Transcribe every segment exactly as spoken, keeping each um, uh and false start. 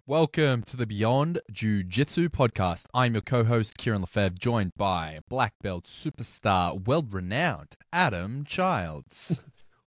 Welcome to the Beyond Jiu-Jitsu podcast. I'm your co-host, Kieran Lefebvre, joined by black belt superstar, world-renowned Adam Childs.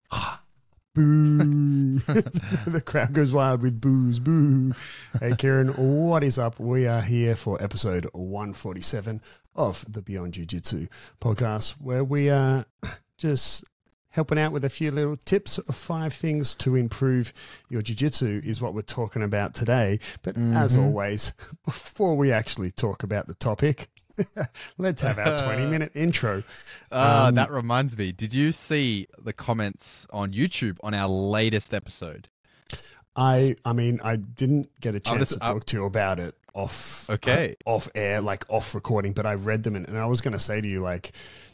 Boo. The crowd goes wild with boos, boo. Hey, Kieran, what is up? We are here for episode one forty-seven of the Beyond Jiu-Jitsu podcast, where we are just helping out with a few little tips of five things to improve your jiu-jitsu is what we're talking about today. But mm-hmm. as always, before we actually talk about the topic, let's have our twenty-minute intro. Uh, um, that reminds me, did you see the comments on YouTube on our latest episode? I I mean, I didn't get a chance just, to talk to you about it off, okay. off air, like off recording, but I read them and, and I was going to say to you, like,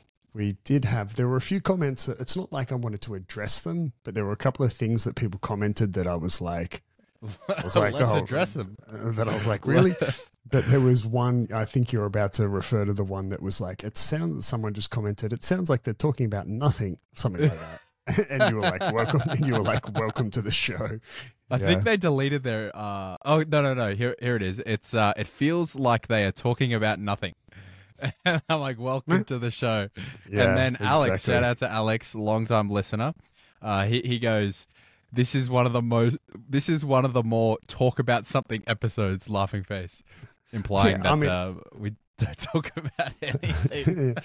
we did have, there were a few comments that it's not like I wanted to address them, but there were a couple of things that people commented that I was like, I was like, Let's oh, address them. That I was like, really? But there was one, I think you're about to refer to the one that was like, it sounds, someone just commented, it sounds like they're talking about nothing, something like that. And you were like, welcome, and you were like, welcome to the show. I Yeah. think they deleted their, uh, oh, no, no, no, here, here it is. It's, uh, it feels like they are talking about nothing. And I'm like, welcome to the show. Yeah, and then Alex, exactly. shout out to Alex, longtime listener. Uh, he, he goes, this is one of the most, this is one of the more talk about something episodes, laughing face, implying Yeah, that I mean- uh, we don't talk about anything.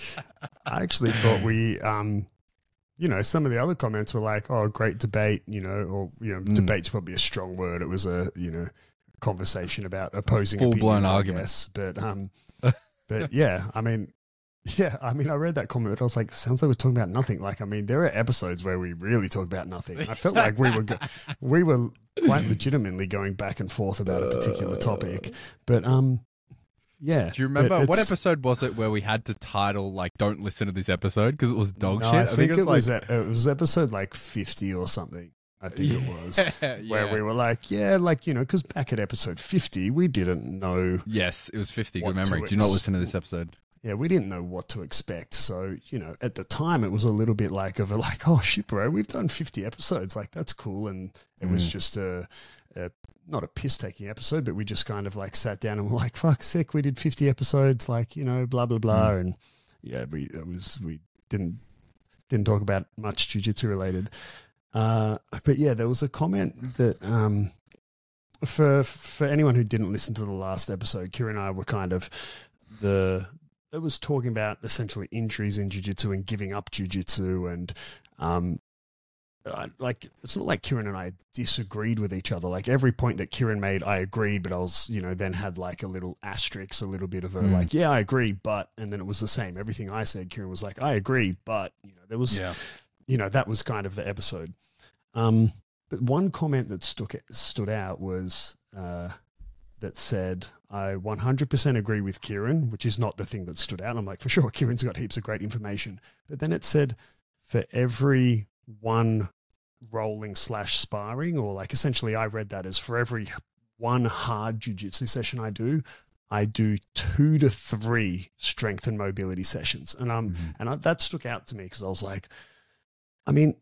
I actually thought we, um, you know, some of the other comments were like, oh, great debate, you know, or, you know, Mm. debate's probably a strong word. It was a, you know, conversation about opposing Full-blown opinions, I argument. guess. But, um, but yeah, I mean, yeah, I mean, I read that comment, but I was like, sounds like we're talking about nothing. Like, I mean, there are episodes where we really talk about nothing. I felt like we were, go- we were quite legitimately going back and forth about a particular topic. But, um, yeah. Do you remember, but what it's- episode was it where we had to title, like, don't listen to this episode because it was dog No, shit? I think, it was like, e- it was episode like fifty or something. I think it was where yeah. we were like, yeah, like, you know, because back at episode fifty, we didn't know. Yes, it was fifty. What Good memory. to Do not ex- listen to this episode. Yeah, we didn't know what to expect. So, you know, at the time, it was a little bit like of a like, oh shit, bro, we've done fifty episodes. Like, that's cool. And it was Mm. just a, a not a piss taking episode, but we just kind of like sat down and were like, fuck, sick. We did fifty episodes. Like, you know, blah blah blah. Mm. And yeah, we it was we didn't didn't talk about much jiu-jitsu related. Uh, but yeah, there was a comment that um, for for anyone who didn't listen to the last episode, Kieran and I were kind of the it was talking about essentially injuries in jiu-jitsu and giving up jiu-jitsu and um, I, like it's not like Kieran and I disagreed with each other. Like every point that Kieran made, I agreed, but I was you know then had like a little asterisk, a little bit of a Mm. like yeah I agree, but and then it was the same. Everything I said, Kieran was like I agree, but you know there was Yeah. you know, that was kind of the episode. Um, but one comment that stuck stood out was uh, that said, I one hundred percent agree with Kieran, which is not the thing that stood out. I'm like, for sure, Kieran's got heaps of great information. But then it said, for every one rolling slash sparring, or like essentially I read that as for every one hard jiu-jitsu session I do, I do two to three strength and mobility sessions. And um, Mhm. and I, that stuck out to me because I was like, I mean,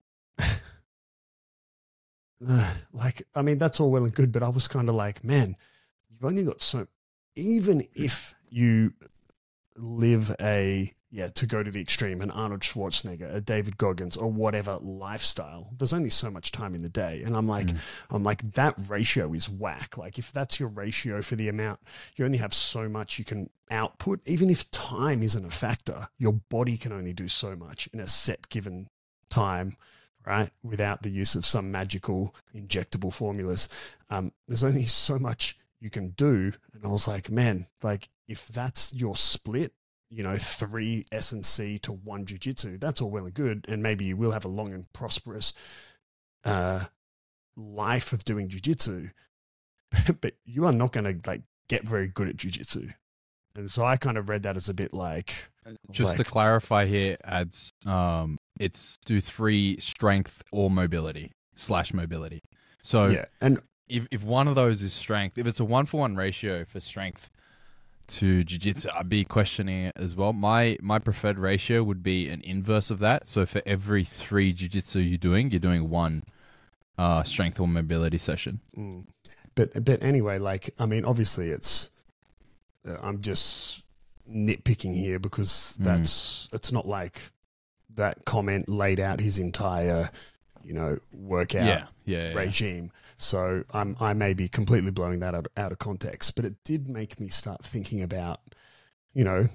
uh, like, I mean, that's all well and good, but I was kind of like, man, you've only got so, even if you live a, yeah, to go to the extreme, an Arnold Schwarzenegger, a David Goggins, or whatever lifestyle, there's only so much time in the day. And I'm like, Mm. I'm like, that ratio is whack. Like, if that's your ratio for the amount, you only have so much you can output. Even if time isn't a factor, your body can only do so much in a set given time, right? Without the use of some magical injectable formulas. Um, there's only so much you can do. And I was like, man, like if that's your split, you know, three S and C to one jiu-jitsu, that's all well and good. And maybe you will have a long and prosperous uh, life of doing jiu-jitsu, but you are not going to like get very good at jiu-jitsu. And so I kind of read that as a bit like, Just to like- clarify here, adds um, it's do three strength or mobility slash mobility. So yeah. And if if one of those is strength, if it's a one for one ratio for strength to jiu-jitsu, I'd be questioning it as well. My my preferred ratio would be an inverse of that. So for every three jiu-jitsu you're doing, you're doing one uh, strength or mobility session. Mm. but but anyway, like I mean, obviously, it's uh, I'm just nitpicking here because that's mm. it's not like that comment laid out his entire, you know, workout yeah, yeah, regime. Yeah. So I'm I may be completely blowing that out, out of context, but it did make me start thinking about, you know,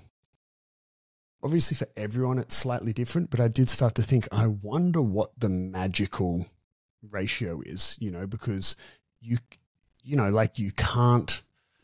obviously for everyone it's slightly different, but I did start to think, I wonder what the magical ratio is, you know, because you, you know, like you can't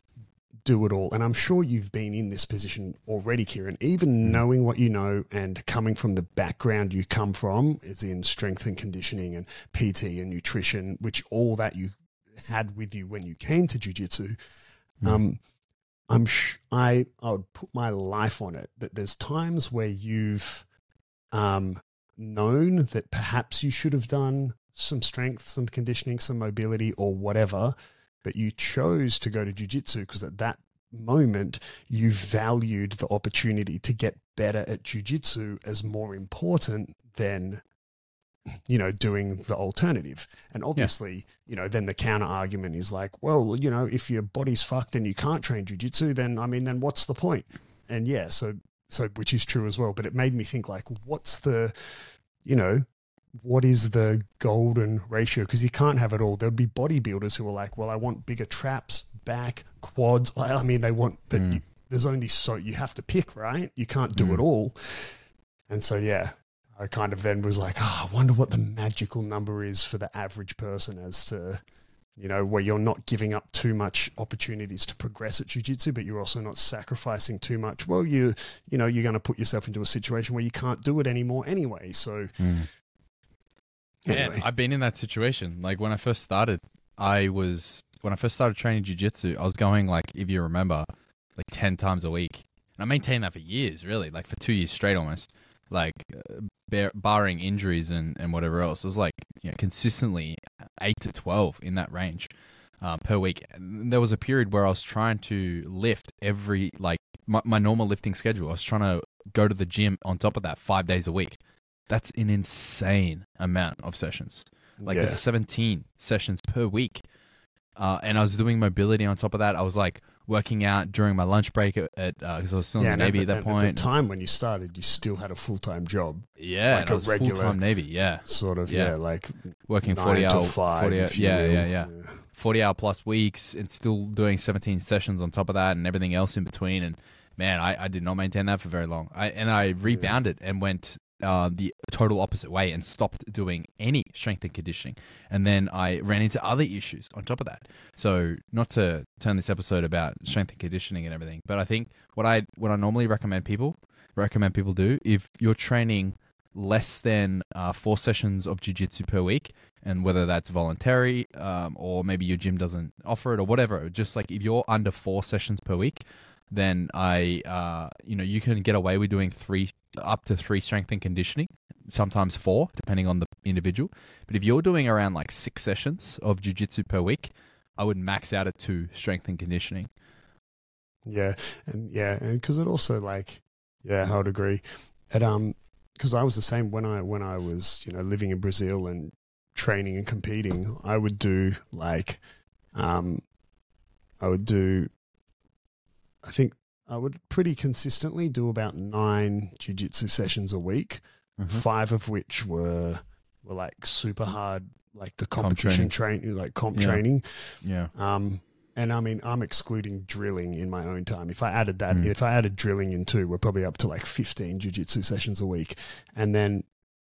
do it all. And I'm sure you've been in this position already, Kieran, even mm. knowing what you know and coming from the background you come from is in strength and conditioning and P T and nutrition, which all that you had with you when you came to jiu-jitsu. Mm. Um, I'm sh- I, I would put my life on it that there's times where you've um, known that perhaps you should have done some strength, some conditioning, some mobility or whatever, but you chose to go to jiu-jitsu because at that moment you valued the opportunity to get better at jiu-jitsu as more important than, you know, doing the alternative. And obviously, yeah. you know, then the counter argument is like, well, you know, if your body's fucked and you can't train jiu-jitsu, then, I mean, then what's the point? And yeah, so, so, which is true as well, but it made me think like, what's the, you know, what is the golden ratio? Because you can't have it all. There'll be bodybuilders who are like, well, I want bigger traps, back, quads. I mean, they want, but mm. you, there's only so you have to pick, right? You can't do mm. it all. And so, yeah, I kind of then was like, oh, I wonder what the magical number is for the average person as to, you know, where you're not giving up too much opportunities to progress at jiu-jitsu, but you're also not sacrificing too much. Well, you, you know, you're going to put yourself into a situation where you can't do it anymore anyway. So, mm. Anyway. Yeah, I've been in that situation. Like when I first started, I was when I first started training jiu-jitsu, I was going like, if you remember, like ten times a week. And I maintained that for years, really, like for two years straight almost, like uh, bar- barring injuries and, and whatever else. It was like, you know, consistently eight to twelve in that range uh, per week. And there was a period where I was trying to lift every, like my, my normal lifting schedule. I was trying to go to the gym on top of that five days a week. That's an insane amount of sessions. Like yeah. it's seventeen sessions per week. Uh, and I was doing mobility on top of that. I was like working out during my lunch break at, because uh, I was still yeah, in the Navy at, at that at point. At the time when you started, you still had a full-time job. Yeah, like I was a regular full-time Navy, yeah. Sort of, yeah, yeah like working forty hour, five, forty hour, yeah, yeah, yeah, yeah. forty hour plus weeks and still doing seventeen sessions on top of that and everything else in between. And man, I, I did not maintain that for very long. I And I rebounded yeah. and went Uh, the total opposite way and stopped doing any strength and conditioning. And then I ran into other issues on top of that. So not to turn this episode about strength and conditioning and everything, but I think what I what I normally recommend people recommend people do, if you're training less than uh, four sessions of jiu-jitsu per week, and whether that's voluntary um, or maybe your gym doesn't offer it or whatever, just like if you're under four sessions per week, then I, uh, you know, you can get away with doing three, up to three strength and conditioning, sometimes four, depending on the individual. But if you're doing around like six sessions of jiu-jitsu per week, I would max out at two strength and conditioning. Yeah, and yeah, and because it also like, yeah, I would agree. And um, because I was the same when I when I was you know living in Brazil and training and competing, I would do like, um, I would do. I think I would pretty consistently do about nine jiu-jitsu sessions a week, mm-hmm. five of which were were like super hard, like the competition training, train, like comp yeah. training. Yeah. Um, and I mean, I'm excluding drilling in my own time. If I added that, mm. if I added drilling in too, we're probably up to like fifteen jiu-jitsu sessions a week. And then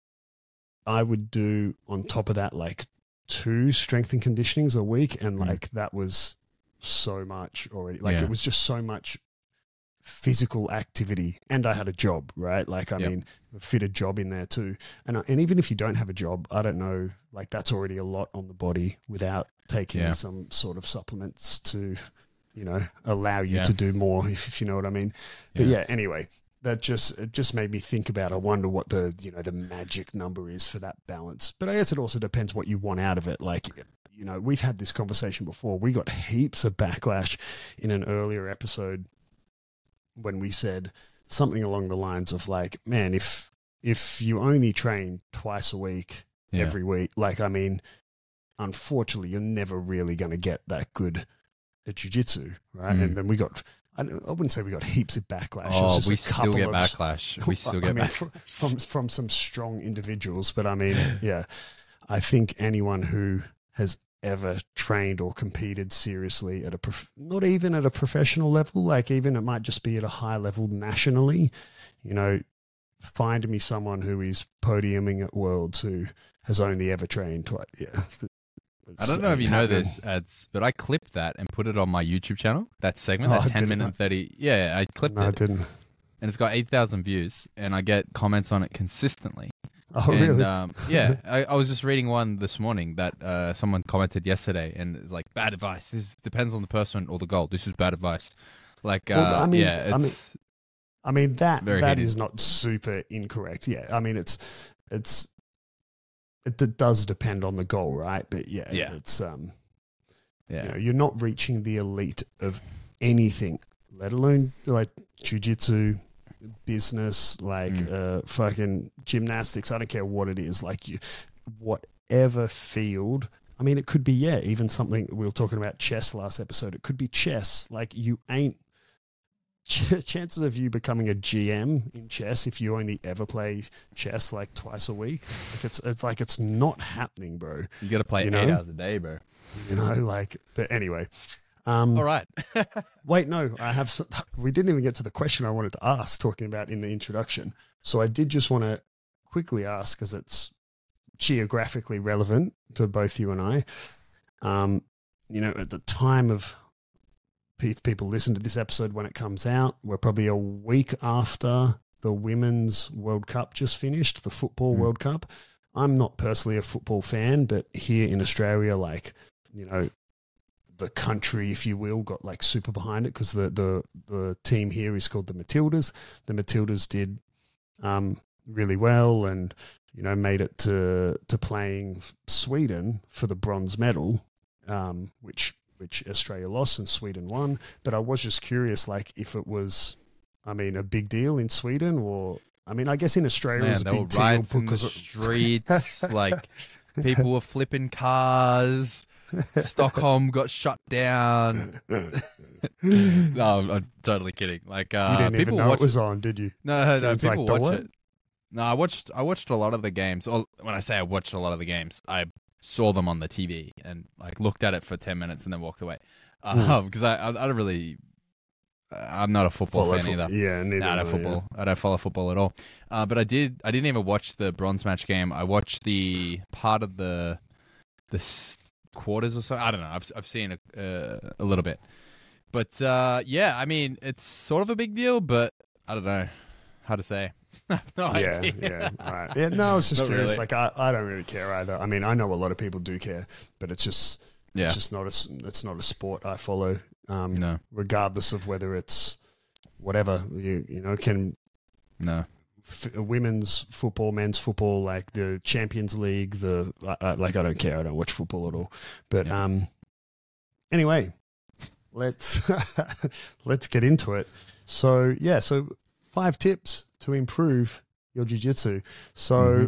I would do on top of that like two strength and conditionings a week, and mm. like that was so much already. Like yeah. it was just so much physical activity, and I had a job, right? Like, I yep. mean, fit a job in there too. And, and even if you don't have a job, I don't know, like that's already a lot on the body without taking yeah. some sort of supplements to, you know, allow you yeah. to do more, if, if you know what I mean. But yeah. yeah, anyway, that just, it just made me think about, I wonder what the, you know, the magic number is for that balance. But I guess it also depends what you want out of it. Like, you know, we've had this conversation before. We got heaps of backlash in an earlier episode when we said something along the lines of like, man, if if you only train twice a week, yeah. every week, like, I mean, unfortunately, you're never really going to get that good at jiu-jitsu, right? Mm. And then we got, I, I wouldn't say we got heaps of backlash. It was Oh, just we a still couple get of, backlash. We still get I mean, backlash. from, from some strong individuals. But I mean, yeah, I think anyone who has ever trained or competed seriously at a, prof- not even at a professional level, like even it might just be at a high level nationally, you know, find me someone who is podiuming at Worlds who has only ever trained twice. Yeah. I don't know if you know this, ads, but I clipped that and put it on my YouTube channel. That segment, Oh, that I ten didn't minute know. and thirty. Yeah, I clipped No, I it, didn't. and it's got eight thousand views, and I get comments on it consistently. Oh, and, really? Um, yeah, I, I was just reading one this morning that uh, someone commented yesterday, and it's like, bad advice. This depends on the person or the goal. This is bad advice. Like, uh, Well, I mean- yeah, it's, I mean- I mean, that Very that heated. is not super incorrect. Yeah. I mean, it's, it's, it, d- does depend on the goal, right? But yeah, Yeah. it's, um, yeah. you know, you're not reaching the elite of anything, let alone like jiu-jitsu, business, like Mm. uh, fucking gymnastics. I don't care what it is. Like you, whatever field. I mean, it could be, yeah, even something we were talking about chess last episode. It could be chess. Like you ain't, ch- chances of you becoming a G M in chess if you only ever play chess like twice a week. Like it's, it's like, it's not happening, bro. You got to play you eight know? hours a day, bro. You know, like, but anyway. Um, All right. Wait, no, I have. Some, we didn't even get to the question I wanted to ask, talking about in the introduction. So I did just want to quickly ask, because it's geographically relevant to both you and I. Um, you know, at the time of if people listen to this episode when it comes out, we're probably a week after the Women's World Cup just finished, the Football Mm. World Cup. I'm not personally a football fan, but here in Australia, like, you know, the country, if you will, got like super behind it because the, the, the team here is called the Matildas. The Matildas did um, really well and, you know, made it to to playing Sweden for the bronze medal, um, which which Australia lost and Sweden won. But I was just curious, like, if it was, I mean, a big deal in Sweden or, I mean, I guess in Australia it Man, was a there were big deal riots in the because streets. Like, people were flipping cars. Stockholm got shut down. No, I'm, I'm totally kidding. Like, uh, you didn't people even know watch it was on, did you? No, no, It's people like the watch what? it. No, I watched. I watched a lot of the games. Well, when I say I watched a lot of the games, I saw them on the T V and like looked at it for ten minutes and then walked away. Um, because I, I, I don't really. I'm not a football Follow fan fo- either. Yeah, neither No, I am don't I, football. I don't follow football at all. Uh, but I did. I didn't even watch the bronze match game. I watched the part of the the s- quarters or so. I don't know. I've I've seen a uh, a little bit. But uh, yeah, I mean, it's sort of a big deal, but I don't know how to say. I have no Yeah, idea. yeah, all right. Yeah, no, I was just Not curious. really. Like, I, I don't really care either. I mean, I know a lot of people do care, but it's just, Yeah. it's just not a, s- it's not a sport I follow. Um, No, regardless of whether it's whatever you you know can no. f- women's football, men's football, like the Champions League, the I, I, like I don't care. I don't watch football at all. But Yeah. um, anyway, let's let's get into it. So yeah, so five tips to improve your jiu-jitsu. So Mhm.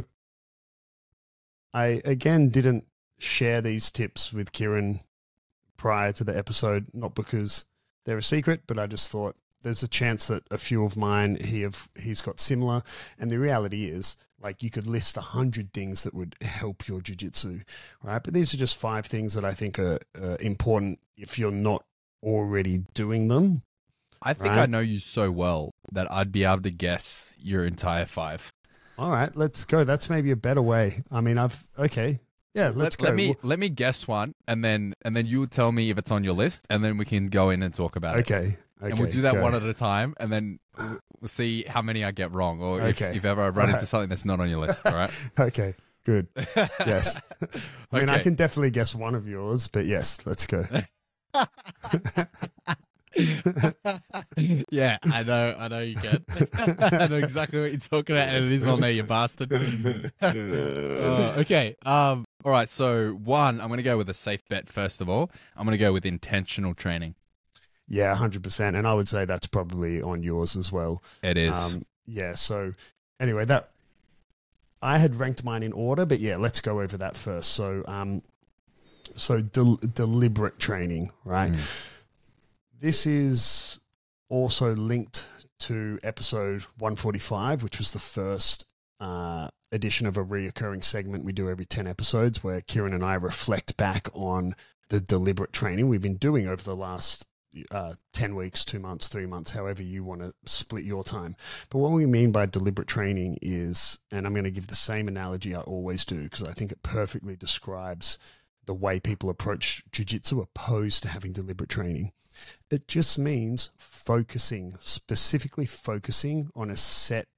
I again didn't share these tips with Kieran prior to the episode, not because they're a secret, but I just thought there's a chance that a few of mine he have he's got similar. And the reality is, like, you could list a hundred things that would help your jiu-jitsu, right? But these are just five things that I think are uh, important if you're not already doing them. I think Right. I know you so well that I'd be able to guess your entire five. All right, let's go. That's maybe a better way. I mean, I've okay. Yeah, let's let, go. Let me Well, let me guess one, and then and then you tell me if it's on your list, and then we can go in and talk about it. okay. Okay. And we'll do that go. one at a time, and then we'll we'll see how many I get wrong, or if, Okay. if ever I run into Alright. something that's not on your list. All right. Okay. Good. Yes. I mean, I Okay. can definitely guess one of yours, but yes, let's go. Yeah, I know, I know you can. I know exactly what you're talking about, and it is on there, you bastard. Uh, okay. Um. All right. So one, I'm going to go with a safe bet. First of all, I'm going to go with intentional training. Yeah, one hundred percent. And I would say that's probably on yours as well. It is. Um, yeah. So anyway, that I had ranked mine in order, but yeah, let's go over that first. So um, So del- deliberate training, right? Mm. This is also linked to episode one forty-five, which was the first uh, edition of a reoccurring segment we do every ten episodes, where Kieran and I reflect back on the deliberate training we've been doing over the last uh, ten weeks, two months, three months, however you want to split your time. But what we mean by deliberate training is, and I'm going to give the same analogy I always do because I think it perfectly describes the way people approach jiu-jitsu opposed to having deliberate training. It just means focusing, specifically focusing on a set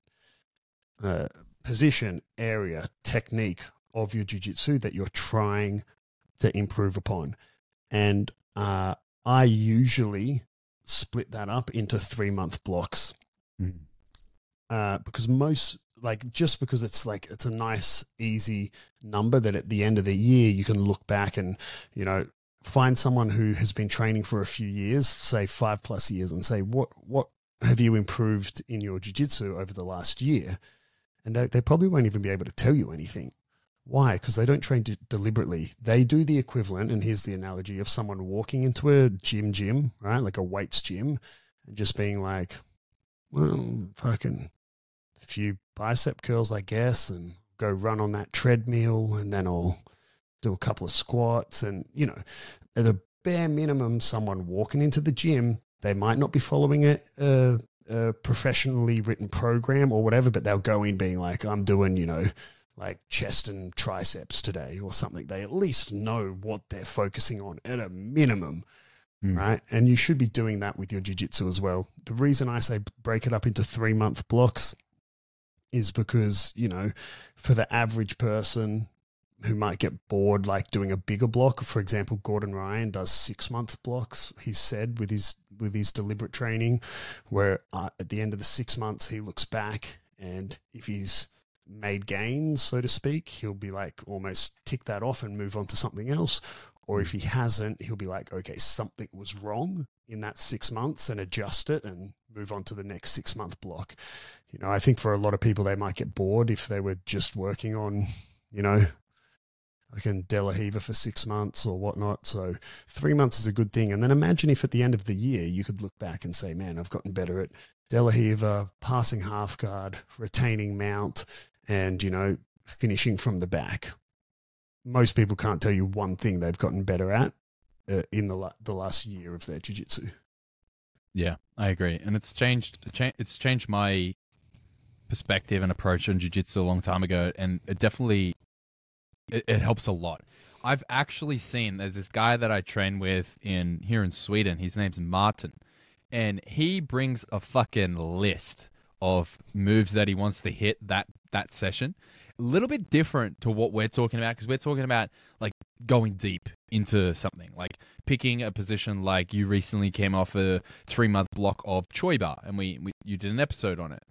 uh, position, area, technique of your jiu-jitsu that you're trying to improve upon. And uh, I usually split that up into three-month blocks mm. uh, because most, like, just because it's like, it's a nice, easy number that at the end of the year you can look back and, you know, find someone who has been training for a few years, say five plus years, and say, what what have you improved in your jiu-jitsu over the last year? And they, they probably won't even be able to tell you anything. Why? Because they don't train de- deliberately. They do the equivalent, and here's the analogy of someone walking into a gym gym, right, like a weights gym, and just being like, well, fucking a few bicep curls, I guess, and go run on that treadmill, and then I'll do a couple of squats. And, you know, at the bare minimum, someone walking into the gym, they might not be following a, a, a professionally written program or whatever, but they'll go in being like, I'm doing, you know, like chest and triceps today or something. They at least know what they're focusing on at a minimum, mm. right? And you should be doing that with your jiu-jitsu as well. The reason I say break it up into three-month blocks is because, you know, for the average person who might get bored, like doing a bigger block. For example, Gordon Ryan does six month blocks. He said with his with his deliberate training, where uh, at the end of the six months he looks back, and if he's made gains, so to speak, he'll be like almost tick that off and move on to something else. Or if he hasn't, he'll be like, okay, something was wrong in that six months and adjust it and move on to the next six month block. You know, I think for a lot of people they might get bored if they were just working on, you know, like in De La Riva for six months or whatnot. So three months is a good thing. And then imagine if at the end of the year you could look back and say, man, I've gotten better at De La Riva, passing half guard, retaining mount, and, you know, finishing from the back. Most people can't tell you one thing they've gotten better at uh, in the la- the last year of their jiu-jitsu. Yeah, I agree. And it's changed, it's changed my perspective and approach on jiu-jitsu a long time ago. And it definitely... It, it helps a lot. I've actually seen, there's this guy that I train with in here in Sweden. His name's Martin. And he brings a fucking list of moves that he wants to hit that, that session. A little bit different to what we're talking about, because we're talking about like going deep into something. Like picking a position, like you recently came off a three-month block of Choi Bar, and we, we you did an episode on it.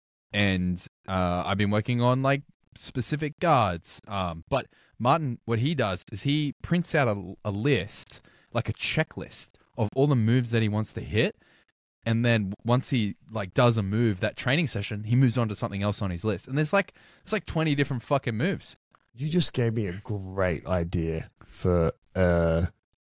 And uh, I've been working on like specific guards. Um, but Martin, what he does is he prints out a, a list, like a checklist of all the moves that he wants to hit. And then once he like does a move, that training session, he moves on to something else on his list. And there's like, it's like twenty different fucking moves. You just gave me a great idea for, uh,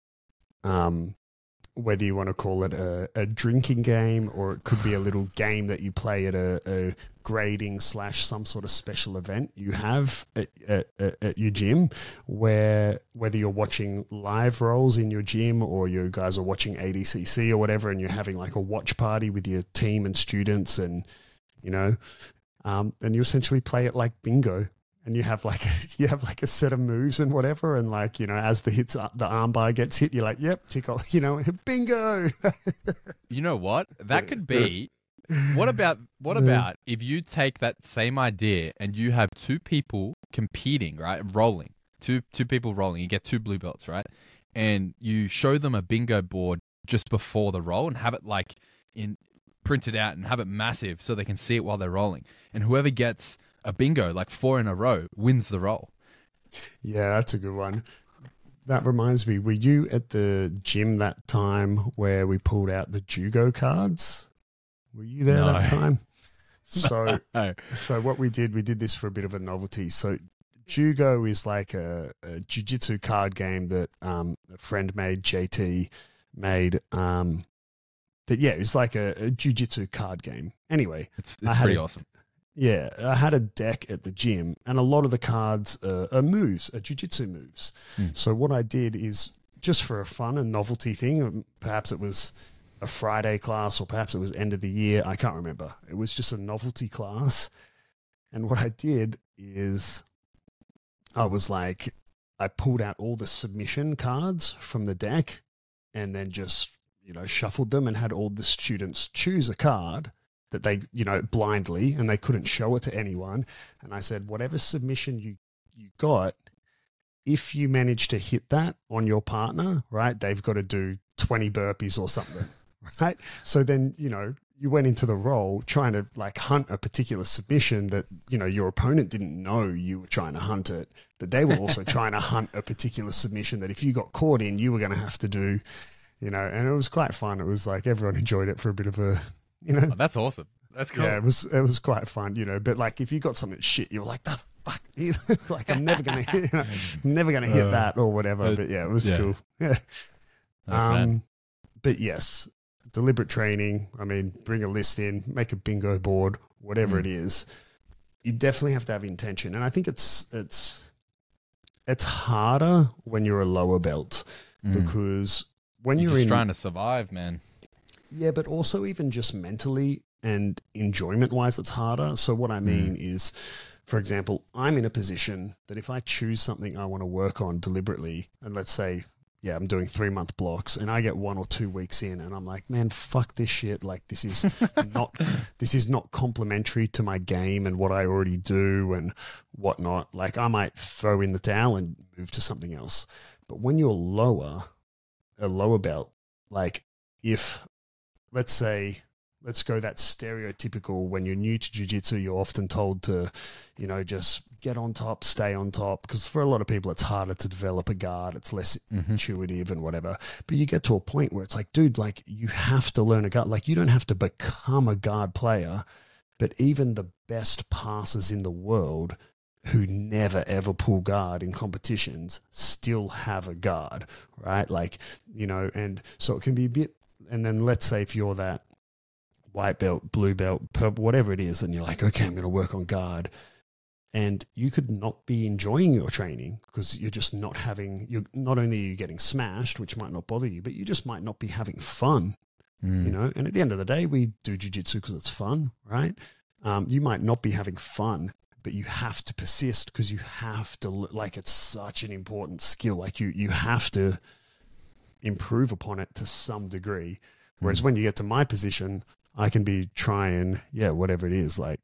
um, whether you want to call it a, a drinking game, or it could be a little game that you play at a, a grading slash some sort of special event you have at, at, at your gym, where whether you're watching live rolls in your gym or you guys are watching A D C C or whatever, and you're having like a watch party with your team and students, and, you know, um, and you essentially play it like bingo. And you have like a, you have like a set of moves and whatever, and like, you know, as the hits the armbar gets hit, you're like, yep, tick off, you know, bingo. You know what? That could be. What about what about if you take that same idea and you have two people competing, right, rolling, two two people rolling, you get two blue belts, right, and you show them a bingo board just before the roll and have it like in printed out and have it massive so they can see it while they're rolling, and whoever gets a bingo, like four in a row, wins the roll. Yeah, that's a good one. That reminds me, were you at the gym that time where we pulled out the Jugo cards? Were you there no. that time? So, no. so what we did, we did this for a bit of a novelty. So Jugo is like a, a jiu-jitsu card game that um, a friend made, J T made. Um, that yeah, it was like a, a jiu-jitsu card game. Anyway, It's, I it's had pretty a, awesome. Yeah, I had a deck at the gym, and a lot of the cards are, are moves, are jiu-jitsu moves. Hmm. So what I did is, just for a fun and novelty thing, perhaps it was a Friday class or perhaps it was end of the year, I can't remember. It was just a novelty class. And what I did is I was like, I pulled out all the submission cards from the deck and then just, you know, shuffled them and had all the students choose a card that they, you know, blindly, and they couldn't show it to anyone. And I said, whatever submission you, you got, if you manage to hit that on your partner, right, they've got to do twenty burpees or something, right? So then, you know, you went into the role trying to like hunt a particular submission that, you know, your opponent didn't know you were trying to hunt it, but they were also trying to hunt a particular submission that if you got caught in, you were going to have to do, you know, and it was quite fun. It was like everyone enjoyed it for a bit of a, you know. Oh, that's awesome. That's cool. Yeah, it was it was quite fun, you know. But like, if you got something shit, you were like, "The fuck," you know? Like I'm never gonna, hit, you know, never gonna hit Uh, that or whatever. But yeah, it was yeah. cool. Yeah. That's mad. Um, but yes, deliberate training. I mean, bring a list in, make a bingo board, whatever Mm. it is. You definitely have to have intention, and I think it's it's it's harder when you're a lower belt Mm. because when You're you're just in trying to survive, man. Yeah, but also even just mentally and enjoyment-wise, it's harder. So what I mean is, for example, I'm in a position that if I choose something I want to work on deliberately, and let's say, yeah, I'm doing three-month blocks, and I get one or two weeks in, and I'm like, man, fuck this shit. Like, this is not this is not complementary to my game and what I already do and whatnot. Like, I might throw in the towel and move to something else. But when you're lower, a lower belt, like if let's say, let's go that stereotypical, when you're new to jiu-jitsu, you're often told to, you know, just get on top, stay on top. Because for a lot of people, it's harder to develop a guard. It's less Mm-hmm. intuitive and whatever. But you get to a point where it's like, dude, like you have to learn a guard. Like you don't have to become a guard player, but even the best passers in the world who never ever pull guard in competitions still have a guard, right? Like, you know, and so it can be a bit. And then let's say if you're that white belt, blue belt, purple, whatever it is, and you're like, okay, I'm going to work on guard. And you could not be enjoying your training because you're just not having, you're not only are you getting smashed, which might not bother you, but you just might not be having fun, Mm. you know? And at the end of the day, we do jiu-jitsu because it's fun, right? Um, you might not be having fun, but you have to persist because you have to, like, it's such an important skill. Like you, you have to improve upon it to some degree. Whereas Mm. when you get to my position, I can be trying, yeah, whatever it is, like,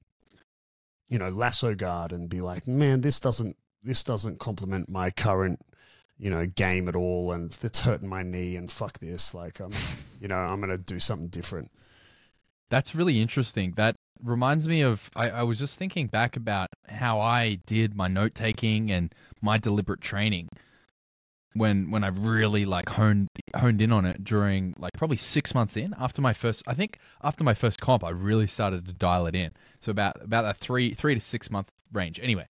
you know, lasso guard and be like, man, this doesn't, this doesn't complement my current, you know, game at all. And it's hurting my knee and fuck this. Like, I'm, you know, I'm going to do something different. That's really interesting. That reminds me of, I, I was just thinking back about how I did my note taking and my deliberate training when when I really like honed honed in on it during like probably six months in after my first, I think after my first comp, I really started to dial it in. So about, about that three, three to six month range. Anyway,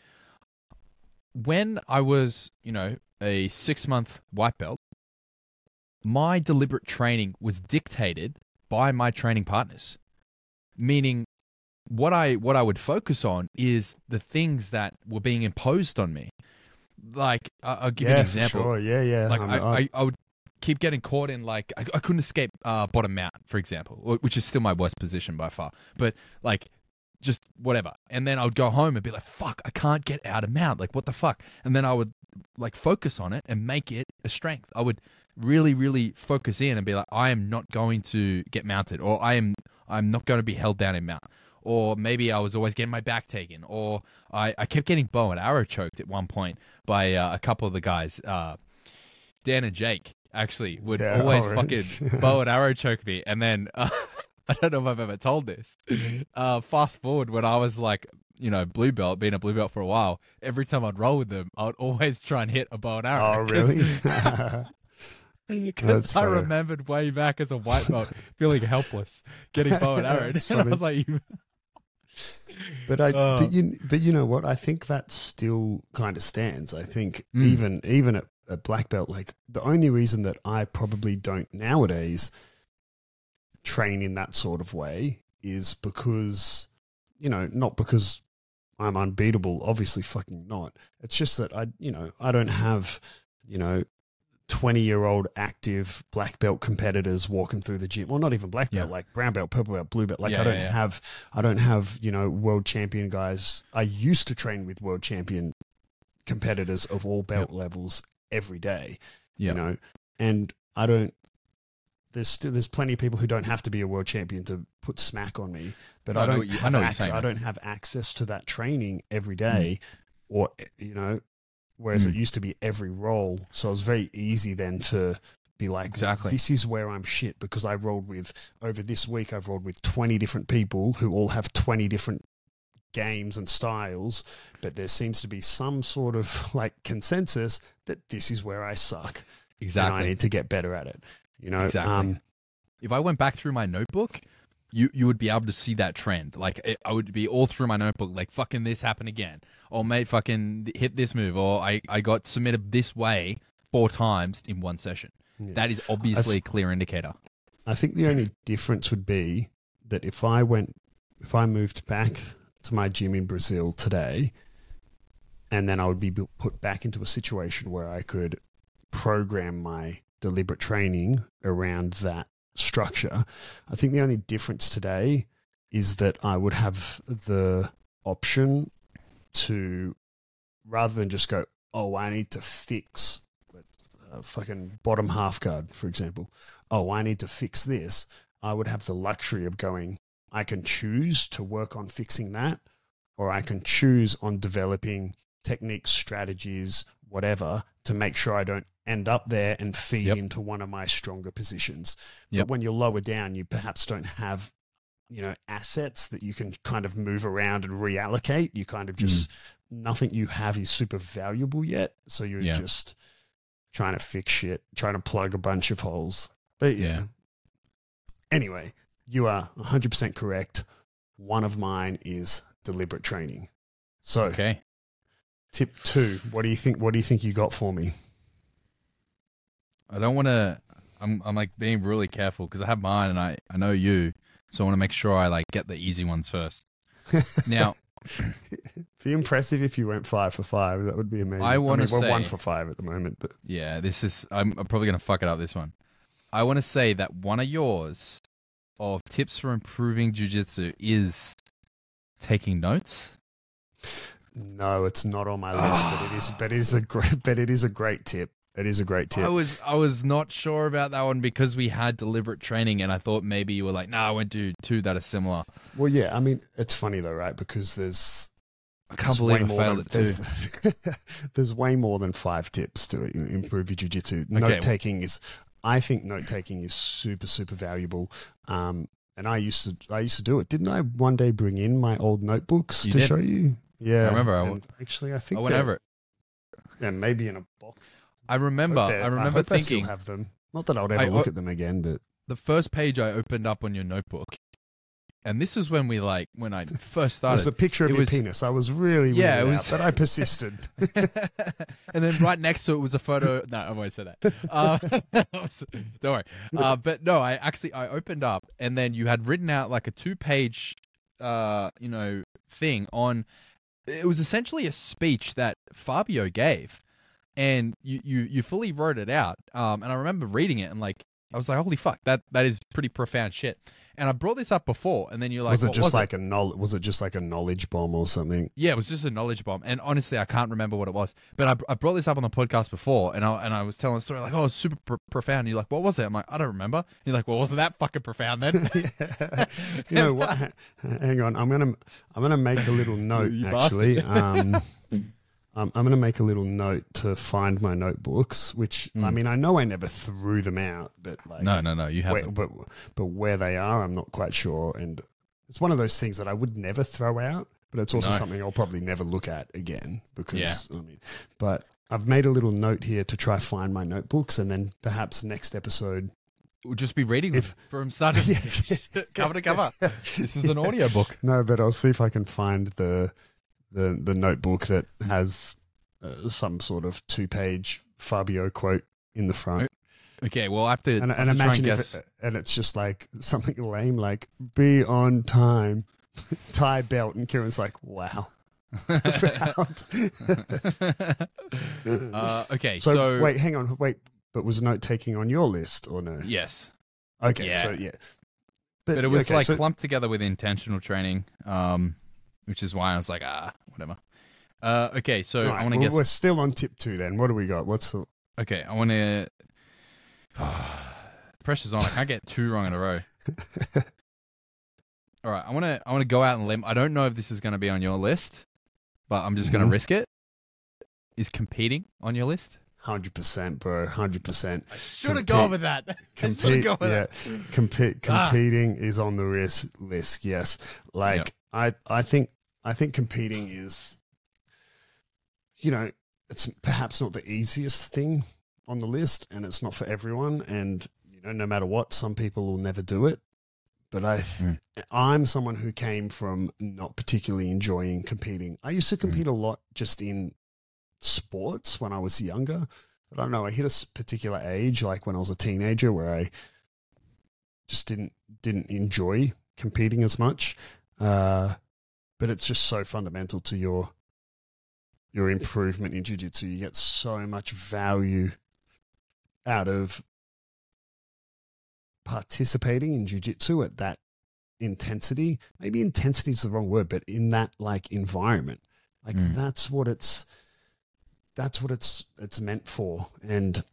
when I was, you know, a six month white belt, my deliberate training was dictated by my training partners, meaning what I what I would focus on is the things that were being imposed on me. Like uh, I'll give you Yeah, an for example. sure. Yeah, yeah. Like I'm- I, I- I, I would keep getting caught in like I, I couldn't escape uh, bottom mount, for example, wh- which is still my worst position by far. But like just whatever, and then I would go home and be like, "Fuck, I can't get out of mount. Like what the fuck?" And then I would like focus on it and make it a strength. I would really, really focus in and be like, "I am not going to get mounted, or I am I'm not going to be held down in mount." Or maybe I was always getting my back taken, or I, I kept getting bow and arrow choked at one point by uh, a couple of the guys. Uh, Dan and Jake actually would Yeah, always alright. fucking bow and arrow choke me. And then, uh, I don't know if I've ever told this. Uh, fast forward when I was like, you know, blue belt, being a blue belt for a while, every time I'd roll with them, I would always try and hit a bow and arrow. oh, really? Because That's I fair. remembered way back as a white belt feeling helpless, getting bow and arrow. That's And I funny. was like, you... But I, Oh. but you, but you know what? I think that still kind of stands. I think Mm. even even at, at black belt, like the only reason that I probably don't nowadays train in that sort of way is because, you know, not because I'm unbeatable. Obviously, fucking not. It's just that I, you know, I don't have, you know, twenty-year-old active black belt competitors walking through the gym. Well, not even black belt, Yeah. like brown belt, purple belt, blue belt. Like Yeah, I don't yeah, yeah. have, I don't have, you know, world champion guys. I used to train with world champion competitors of all belt Yep. levels every day. Yeah. You know, and I don't. There's still there's plenty of people who don't have to be a world champion to put smack on me, but I I know don't what you- I have know what you're access, saying, I man. don't have access to that training every day, or you know, whereas it Mm. used to be every role. So it was very easy then to be like, Exactly. this is where I'm shit because I rolled with over this week. I've rolled with twenty different people who all have twenty different games and styles, but there seems to be some sort of like consensus that this is where I suck and I Exactly. need to get better at it. You know, Exactly. um, If I went back through my notebook, you you would be able to see that trend. Like it, I would be all through my notebook, like fucking this happened again, or mate fucking hit this move, or I I got submitted this way four times in one session. Yeah. That is obviously a clear indicator. I think the only difference would be that if I went, if I moved back to my gym in Brazil today, and then I would be bu- put back into a situation where I could program my deliberate training around that structure. I think the only difference today is that I would have the option to, rather than just go, oh, I need to fix a fucking bottom half guard, for example. Oh, I need to fix this. I would have the luxury of going, I can choose to work on fixing that, or I can choose on developing techniques, strategies, whatever, to make sure I don't end up there and feed Yep. into one of my stronger positions. Yep. But when you're lower down, you perhaps don't have, you know, assets that you can kind of move around and reallocate. You kind of just, nothing you have is super valuable yet. So you're Yeah. just trying to fix shit, trying to plug a bunch of holes. But yeah. Yeah. Anyway, you are one hundred percent correct. One of mine is deliberate training. So Okay. tip two, what do you think, what do you think you got for me? I don't want to. I'm I'm like being really careful because I have mine and I I know you, so I want to make sure I like get the easy ones first. Now, Be impressive if you went five for five. That would be amazing. I wanna mean, we're one say- for five at the moment, but yeah, this is. I'm, I'm probably gonna fuck it up this one. I want to say that one of yours of tips for improving jujitsu is taking notes. no, it's not on my list. but it is, but it is a great, but it is a great tip. It is a great tip. I was I was not sure about that one because we had deliberate training, and I thought maybe you were like, "Nah, I went to two that are similar." Well, yeah, I mean, it's funny though, right? Because there's I can't there's believe way I more failed than, it too. there's, there's way more than five tips to improve your jiu-jitsu. Okay. Note taking is, I think note taking is super, super valuable. Um, and I used to, I used to do it. Didn't I one day bring in my old notebooks You to did. show you? Yeah, I remember. I and went- actually, I think I went they're- over it. Yeah, maybe in a box. I remember. Hope I they're- remember hope I thinking still have them. Not that I would ever I- look I- at them again, but the first page I opened up on your notebook, and this is when we like when I first it was started. a picture of It your was- penis. I was really, Yeah, yeah, it it was- but I persisted. and then right next to it was a photo. No, I won't say that. Uh, don't worry. Uh, but no, I actually I opened up, and then you had written out like a two-page, uh, you know, thing on. It was essentially a speech that Fabio gave, and you you you fully wrote it out. Um, and I remember reading it, and like I was like, holy fuck, that that is pretty profound shit. And I brought this up before, and then you're like, was it what just was like a knowledge? Was it just like a knowledge bomb or something? Yeah, it was just a knowledge bomb, and honestly, I can't remember what it was. But I, I brought this up on the podcast before, and I and I was telling a story like, "Oh, it's super pr- profound." And you're like, "What was it?" I'm like, "I don't remember." And you're like, "Well, wasn't that fucking profound then?" Yeah. You know what? Hang on, I'm gonna I'm gonna make a little note. You actually, um, um, I'm gonna make a little note to find my notebooks. Which I Mm. mean, I know I never threw them out, but like, no, no, no, you where, haven't. but but where they are, I'm not quite sure. And it's one of those things that I would never throw out, but it's also No. something I'll probably never look at again because I mean, but I've made a little note here to try find my notebooks, and then perhaps next episode We'll just be reading them If- from start to finish, cover to cover. This is an audiobook. No, but I'll see if I can find the the the notebook that has uh, some sort of two page Fabio quote in the front. Okay, well, I have to, And, I have and to try imagine and if guess. it, and it's just like something lame, like be on time, tie belt, and Kieran's like, wow. Profound. uh, okay, so, so, wait, hang on, wait. But was note taking on your list or no? yes, Okay, Yeah. so yeah, but, it was okay, like so- clumped together with intentional training, um, which is why I was like, ah, whatever. Uh, okay, so All I right, want to well, guess. we're still on tip two. Then what do we got? What's the Okay, I want to. Pressure's on. I can't get two wrong in a row. All right, I want to. I want to go out and limb. I don't know if this is going to be on your list, but I'm just going Mhm. to risk it. Is competing on your list? hundred percent, bro? Hundred percent. I should have Compete- gone with that. I should have Compete, gone with yeah, that. compete, Ah. competing is on the risk list. Yes, like Yep. I, I think, I think competing is, you know, it's perhaps not the easiest thing on the list, and it's not for everyone. And you know, no matter what, some people will never do it. But I, Mm. I'm someone who came from not particularly enjoying competing. I used to compete a lot just in sports when I was younger. But I don't know, I hit a s- particular age, like when I was a teenager, where I just didn't didn't enjoy competing as much. Uh, but it's just so fundamental to your your improvement in jiu-jitsu. You get so much value out of participating in jiu-jitsu at that intensity. Maybe intensity is the wrong word, but in that like environment. Like Mm. that's what it's that's what it's it's meant for. And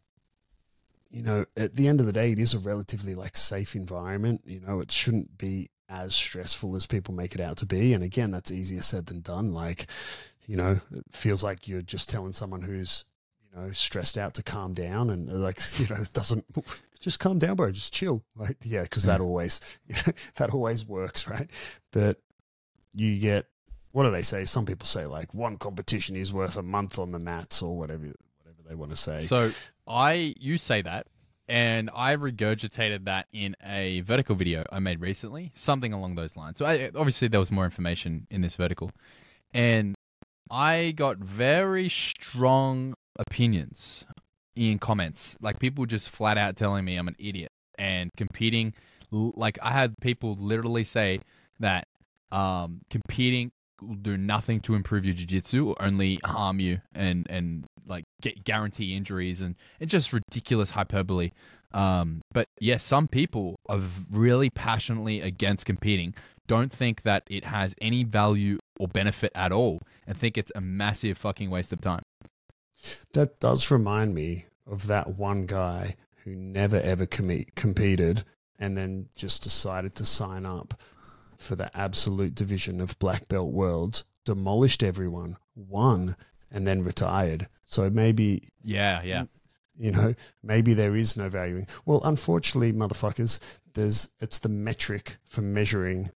you know, at the end of the day, it is a relatively like safe environment. You know, it shouldn't be as stressful as people make it out to be. And again, that's easier said than done. Like, you know, it feels like you're just telling someone who's, you know, stressed out to calm down, and like, you know, it doesn't just calm down, bro, just chill. Like, yeah, because that always that always works, right? But you get, what do they say? Some people say like one competition is worth a month on the mats or whatever whatever they want to say. So I, you say that, and I regurgitated that in a vertical video I made recently, something along those lines. So I, obviously there was more information in this vertical, and I got very strong opinions in comments. Like people just flat out telling me I'm an idiot and competing. Like I had people literally say that um, competing will do nothing to improve your jiu-jitsu, or only harm you and and like get guarantee injuries, and, and just ridiculous hyperbole. Um, but yes, yeah, some people are really passionately against competing, don't think that it has any value or benefit at all, and think it's a massive fucking waste of time. That does remind me of that one guy who never ever com- competed and then just decided to sign up for the absolute division of Black Belt Worlds, demolished everyone, won, and then retired. So maybe, Yeah, yeah. you know, maybe there is no valuing. Well, unfortunately, motherfuckers, there's it's the metric for measuring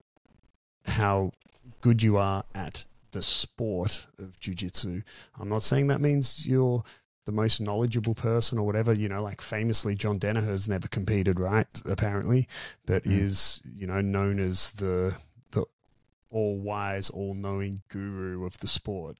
how good you are at the sport of jiu-jitsu. I'm not saying that means you're the most knowledgeable person or whatever, you know, like famously John Danaher's never competed, right? Apparently, but Mm. is, you know, known as the the all-wise, all-knowing guru of the sport.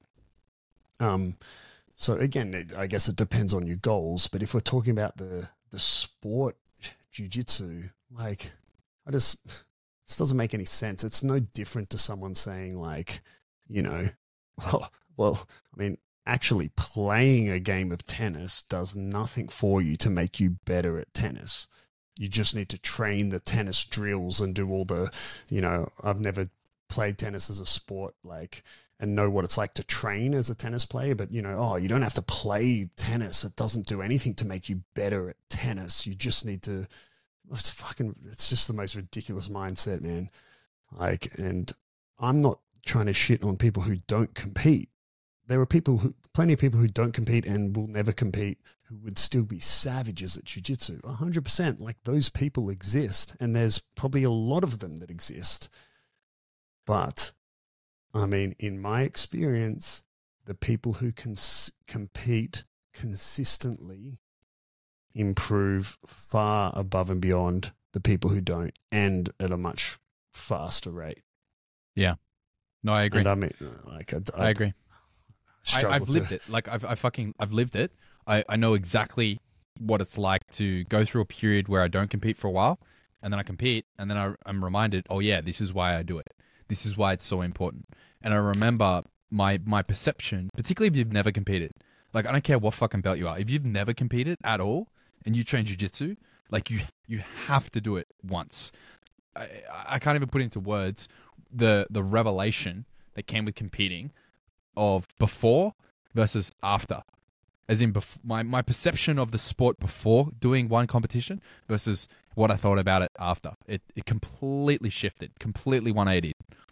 Um, so again, it, I guess it depends on your goals, but if we're talking about the the sport jiu-jitsu, like I just this doesn't make any sense. It's no different to someone saying like, you know, well, well, I mean, actually playing a game of tennis does nothing for you to make you better at tennis. You just need to train the tennis drills and do all the, you know, I've never played tennis as a sport, like, and know what it's like to train as a tennis player, but you know, oh, you don't have to play tennis. It doesn't do anything to make you better at tennis. You just need to, it's fucking, it's just the most ridiculous mindset, man. Like, and I'm not trying to shit on people who don't compete. There are people who, plenty of people who don't compete and will never compete, who would still be savages at jiu-jitsu. one hundred percent. Like those people exist, and there's probably a lot of them that exist. But, I mean, in my experience, the people who can s- compete consistently improve far above and beyond the people who don't, and at a much faster rate. Yeah. No, I agree. And I mean, like, I, I, I agree. I, I've to, lived it. Like, I've, I fucking, I've lived it. I, I know exactly what it's like to go through a period where I don't compete for a while, and then I compete, and then I, I'm reminded, oh yeah, this is why I do it. This is why it's so important. And I remember my my perception, particularly if you've never competed. Like, I don't care what fucking belt you are. If you've never competed at all and you train jiu-jitsu, like, you you have to do it once. I, I can't even put into words the the revelation that came with competing of before versus after. As in, bef- my, my perception of the sport before doing one competition versus what I thought about it after. It it completely shifted, completely one eighty.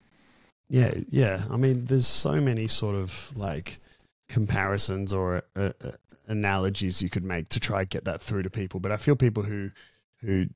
Yeah, yeah. I mean, there's so many sort of like comparisons or uh, uh, analogies you could make to try and get that through to people. But I feel people who who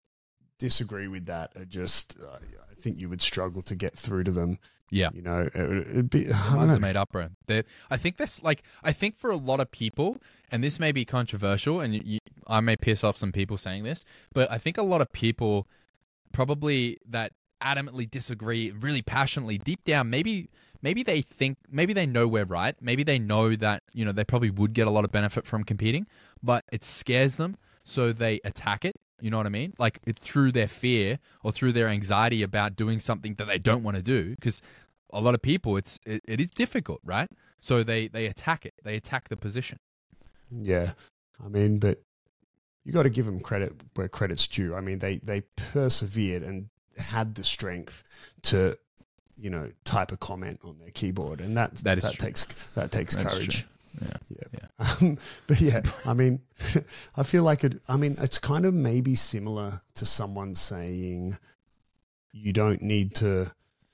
disagree with that are just, uh, I think you would struggle to get through to them. Yeah. You know, it, it'd be, I Minds are made up, bro. They're, I think that's like, I think for a lot of people, and this may be controversial, and you, you, I may piss off some people saying this, but I think a lot of people probably that adamantly disagree really passionately deep down, maybe, maybe they think, maybe they know we're right. Maybe they know that, you know, they probably would get a lot of benefit from competing, but it scares them. So they attack it. You know what I mean? Like, it, through their fear or through their anxiety about doing something that they don't want to do. Because a lot of people, it's it, it is difficult, right? So they, they attack it. They attack the position. Yeah. I mean, but you got to give them credit where credit's due. I mean, they, they persevered and had the strength to, you know, type a comment on their keyboard. And that, that, is that true. takes, that takes That's courage. True. Yeah. Yeah. yeah. Um, but yeah, I mean, I feel like it, I mean, it's kind of maybe similar to someone saying you don't need to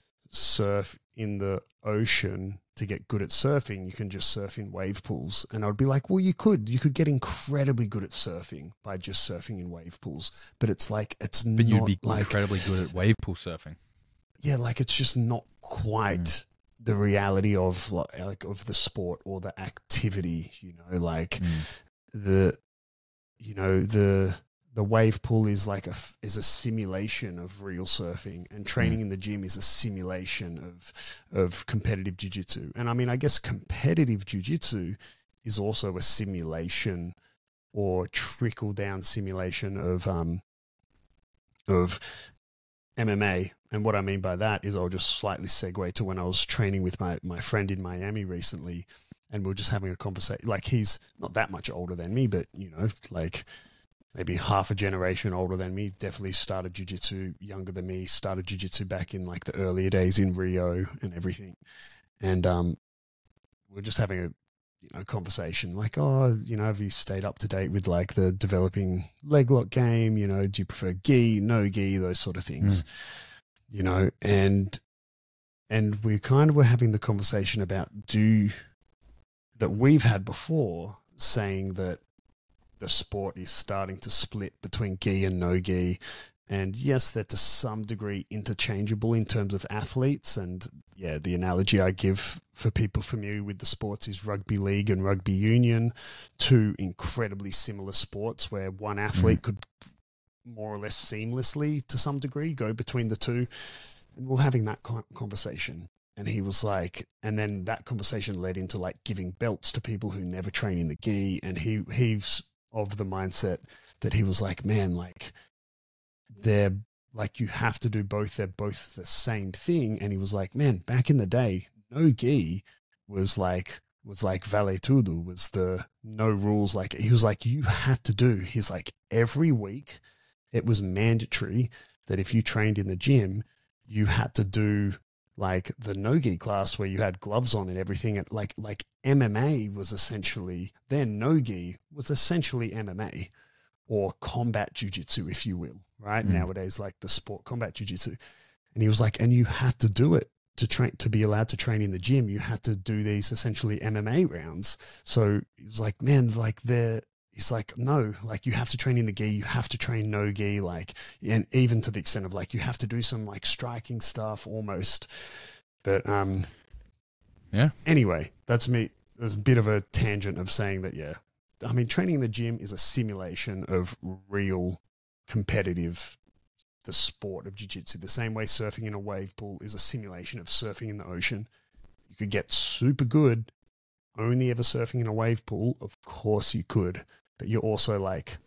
surf in the ocean to get good at surfing. You can just surf in wave pools. And I would be like, well, you could, you could get incredibly good at surfing by just surfing in wave pools. But it's like, it's but not you'd be like, incredibly good at wave pool surfing. Yeah. Like, it's just not quite mm. the reality of like of the sport or the activity, you know, like mm. the, you know, the, the wave pool is like a, is a simulation of real surfing, and training mm. in the gym is a simulation of, of competitive jiu-jitsu. And I mean, I guess competitive jiu-jitsu is also a simulation or trickle down simulation of, um, of M M A. And what I mean by that is I'll just slightly segue to when I was training with my, my friend in Miami recently, and we were just having a conversation. Like, he's not that much older than me, but, you know, like maybe half a generation older than me, definitely started jiu-jitsu younger than me, started jiu-jitsu back in like the earlier days in Rio and everything. And um, we're just having a, you know, conversation like, oh, you know, have you stayed up to date with like the developing leg lock game? You know, do you prefer gi, no gi, those sort of things, mm. you know, and, and we kind of were having the conversation about do that we've had before, saying that the sport is starting to split between gi and no gi. And yes, they're to some degree interchangeable in terms of athletes. And yeah, the analogy I give for people familiar with the sports is rugby league and rugby union, two incredibly similar sports where one athlete mm. could more or less seamlessly to some degree go between the two. And we're having that conversation. And he was like, and then that conversation led into like giving belts to people who never train in the gi. And he, he's of the mindset that he was like, man, like, they're like, you have to do both. They're both the same thing. And he was like, man, back in the day, no gi was like, was like vale tudo, was the no rules. Like, he was like, you had to do, he's like, every week it was mandatory that if you trained in the gym, you had to do like the no gi class where you had gloves on and everything. And like, like M M A was essentially, then no gi was essentially M M A. Or combat jiu-jitsu, if you will, right? Mm. Nowadays, like the sport combat jiu-jitsu. And he was like, and you had to do it to train, to be allowed to train in the gym. You had to do these essentially M M A rounds. So he was like, man, like they're, he's like, no, like you have to train in the gi, you have to train no gi, like, and even to the extent of like, you have to do some like striking stuff almost. But um, yeah. Anyway, that's me. There's a bit of a tangent of saying that, yeah, I mean, training in the gym is a simulation of real competitive, the sport of jiu-jitsu. The same way surfing in a wave pool is a simulation of surfing in the ocean. You could get super good only ever surfing in a wave pool. Of course you could, but you're also like,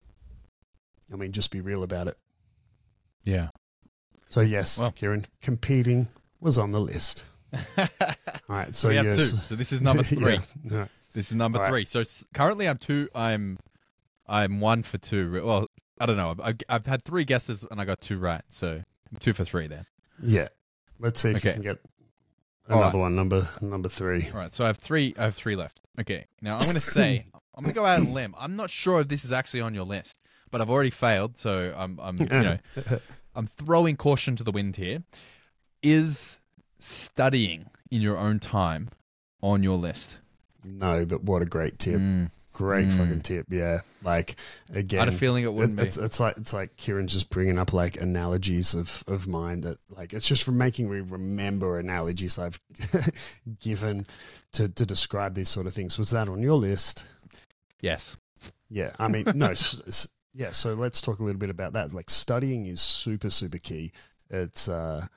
I mean, just be real about it. Yeah. So yes, well. Kieran, competing was on the list. All right, so, so we have yes. two. So this is number three. yeah. No. This is number All three. right. So it's, currently I'm two. I'm I'm one for two. Well, I don't know. I've, I've had three guesses and I got two right. So I'm two for three then. Yeah. Let's see if Okay. you can get All another right. one. Number number three. All right. So I have three. I have three left. Okay. Now I'm going to say I'm going to go out on a limb. I'm not sure if this is actually on your list, but I've already failed. So I'm I'm you know I'm throwing caution to the wind here. Is studying in your own time on your list? No, but what a great tip. Mm. Great Mm. fucking tip. Yeah. Like, again, I had a feeling it wouldn't it's, be. it's like it's like Kieran just bringing up like analogies of, of mine that like it's just from making me remember analogies I've given to, to describe these sort of things. Was that on your list? Yes. Yeah. I mean, no. s- s- yeah. So let's talk a little bit about that. Like, studying is super, super key. It's, uh,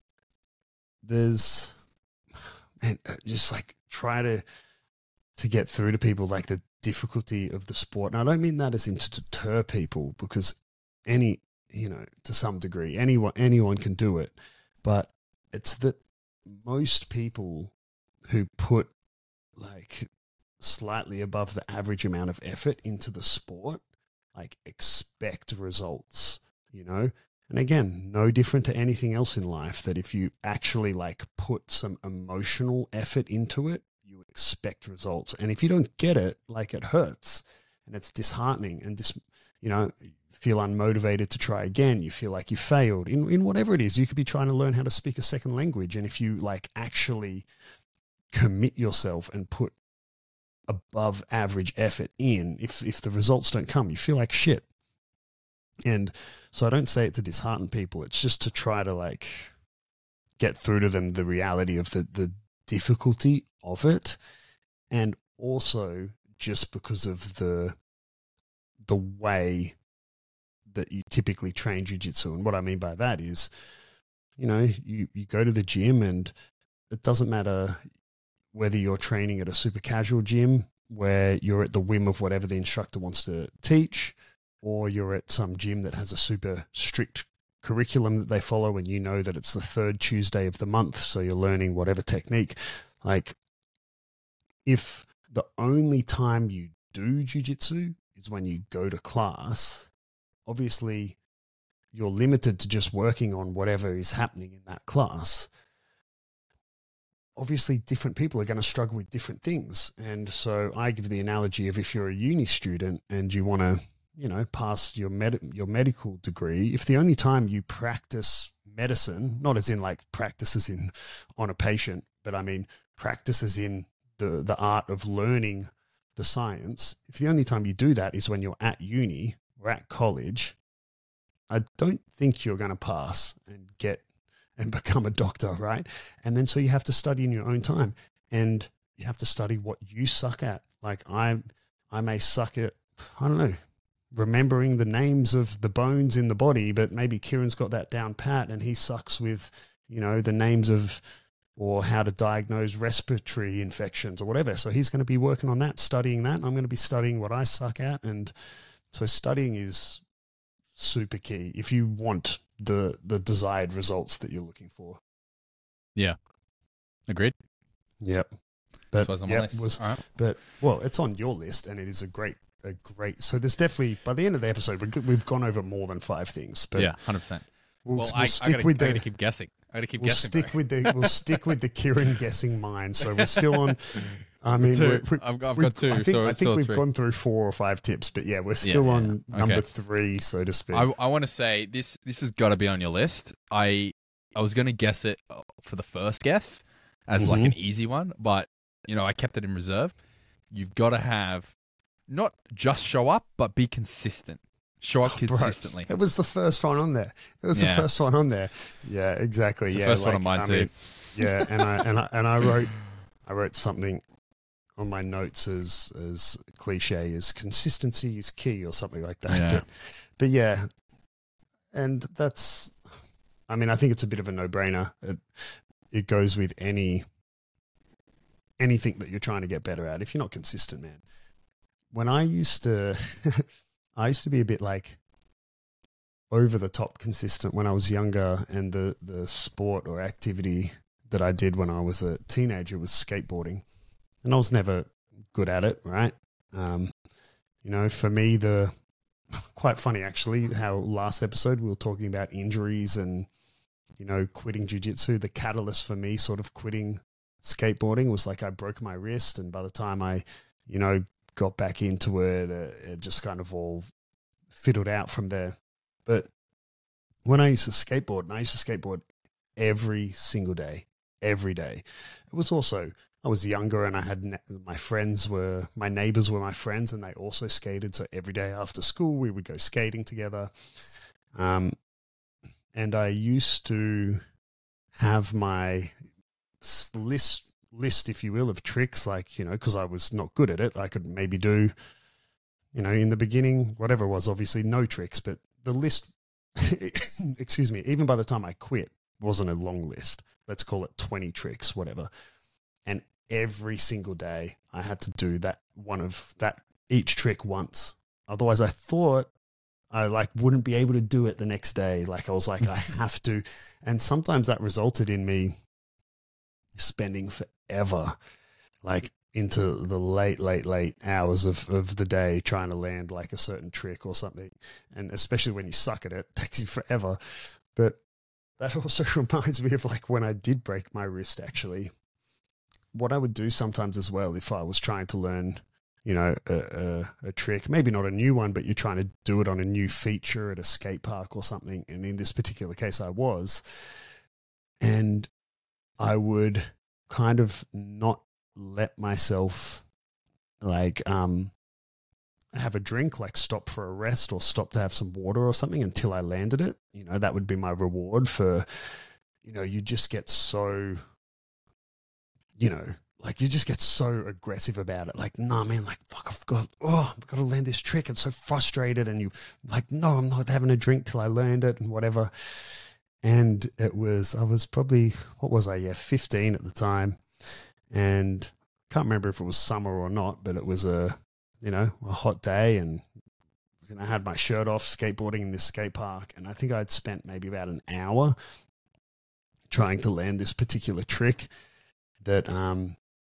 there's, and just like try to, to get through to people like the difficulty of the sport. And I don't mean that as in to deter people, because any, you know, to some degree, anyone, anyone can do it. But it's that most people who put like slightly above the average amount of effort into the sport, like expect results, you know? And again, no different to anything else in life, that if you actually like put some emotional effort into it, you expect results. And if you don't get it, like it hurts and it's disheartening and dis, you know, feel unmotivated to try again. You feel like you failed in, in whatever it is. You could be trying to learn how to speak a second language. And if you like actually commit yourself and put above average effort in, if, if the results don't come, you feel like shit. And so I don't say it to dishearten people. It's just to try to like get through to them the reality of the, the difficulty of it. And also just because of the, the way that you typically train jiu-jitsu. And what I mean by that is, you know, you, you go to the gym and it doesn't matter whether you're training at a super casual gym where you're at the whim of whatever the instructor wants to teach, or you're at some gym that has a super strict curriculum that they follow and you know that it's the third Tuesday of the month, so you're learning whatever technique. Like, if the only time you do jiu-jitsu is when you go to class, obviously you're limited to just working on whatever is happening in that class. Obviously, different people are going to struggle with different things. And so I give the analogy of if you're a uni student and you want to, you know, pass your med- your medical degree, if the only time you practice medicine, not as in like practices in on a patient, but I mean practices in the, the art of learning the science, if the only time you do that is when you're at uni or at college, I don't think you're going to pass and get and become a doctor, right? And then so you have to study in your own time, and you have to study what you suck at. Like I, I may suck at, I don't know, remembering the names of the bones in the body, but maybe Kieran's got that down pat and he sucks with, you know, the names of or how to diagnose respiratory infections or whatever. So he's going to be working on that, studying that. And I'm going to be studying what I suck at. And so studying is super key if you want the the desired results that you're looking for. Yeah. Agreed. Yep. But So it's on my yep, list. was All right. but well, it's on your list, and it is a great a great. So there's definitely by the end of the episode we we've gone over more than five things. But Yeah, one hundred percent. we'll, Well, we'll I, I, stick gotta, with I the gotta keep guessing. I gotta keep we'll guessing. stick bro. with the we'll stick with the Kieran guessing mind. So we're still on. I mean, Two. we're, we I've got- I've we've- got two, I think, so I it's think still we've three. gone through four or five tips, but yeah, we're still yeah, on yeah. number Okay. three, so to speak. I, I want to say this. This has got to be on your list. I I was gonna guess it for the first guess as like Mhm. an easy one, but you know I kept it in reserve. You've got to have not just show up, but be consistent. Show up Bro, consistently. it was the first one on there. It was Yeah. the first one on there. Yeah, exactly. It's the yeah, first one like, on mine I too. mean, yeah, and I and I and I wrote, I wrote something. on my notes as as cliche as consistency is key or something like that. Yeah. But, but yeah, and that's, I mean, I think it's a bit of a no-brainer. It, it goes with any anything that you're trying to get better at. If you're not consistent, man. When I used to, I used to be a bit like over the top consistent when I was younger, and the, the sport or activity that I did when I was a teenager was skateboarding. And I was never good at it, right? Um, you know, for me, the quite funny actually how last episode we were talking about injuries and, you know, quitting jiu-jitsu. The catalyst for me sort of quitting skateboarding was like I broke my wrist, and by the time I, you know, got back into it, uh, it just kind of all fiddled out from there. But when I used to skateboard, and I used to skateboard every single day, every day. It was also, I was younger, and I had ne- my friends were, my neighbors were my friends, and they also skated. So every day after school, we would go skating together. Um, and I used to have my list, list, if you will, of tricks, like, you know, because I was not good at it. I could maybe do, you know, in the beginning, whatever it was, obviously no tricks, but the list, excuse me, even by the time I quit, wasn't a long list. Let's call it twenty tricks, whatever. And every single day I had to do that one of that each trick once. Otherwise I thought I like wouldn't be able to do it the next day. Like I was like, I have to. And sometimes that resulted in me spending forever, like into the late, late, late hours of, of the day trying to land like a certain trick or something. And especially when you suck at it, it takes you forever. But that also reminds me of like when I did break my wrist, actually. What I would do sometimes as well, if I was trying to learn, you know, a, a, a trick, maybe not a new one, but you're trying to do it on a new feature at a skate park or something. And in this particular case, I was. And I would kind of not let myself like um, have a drink, like stop for a rest or stop to have some water or something until I landed it. You know, that would be my reward for, you know, you just get so, you know, like you just get so aggressive about it. Like, nah, man, like, fuck, I've got, oh, I've got to land this trick. And so frustrated. And you like, no, I'm not having a drink till I learned it and whatever. And it was, I was probably, what was I? Yeah, fifteen at the time. And can't remember if it was summer or not, but it was a, you know, a hot day, and you know, I had my shirt off skateboarding in this skate park. And I think I'd spent maybe about an hour trying to land this particular trick that, um,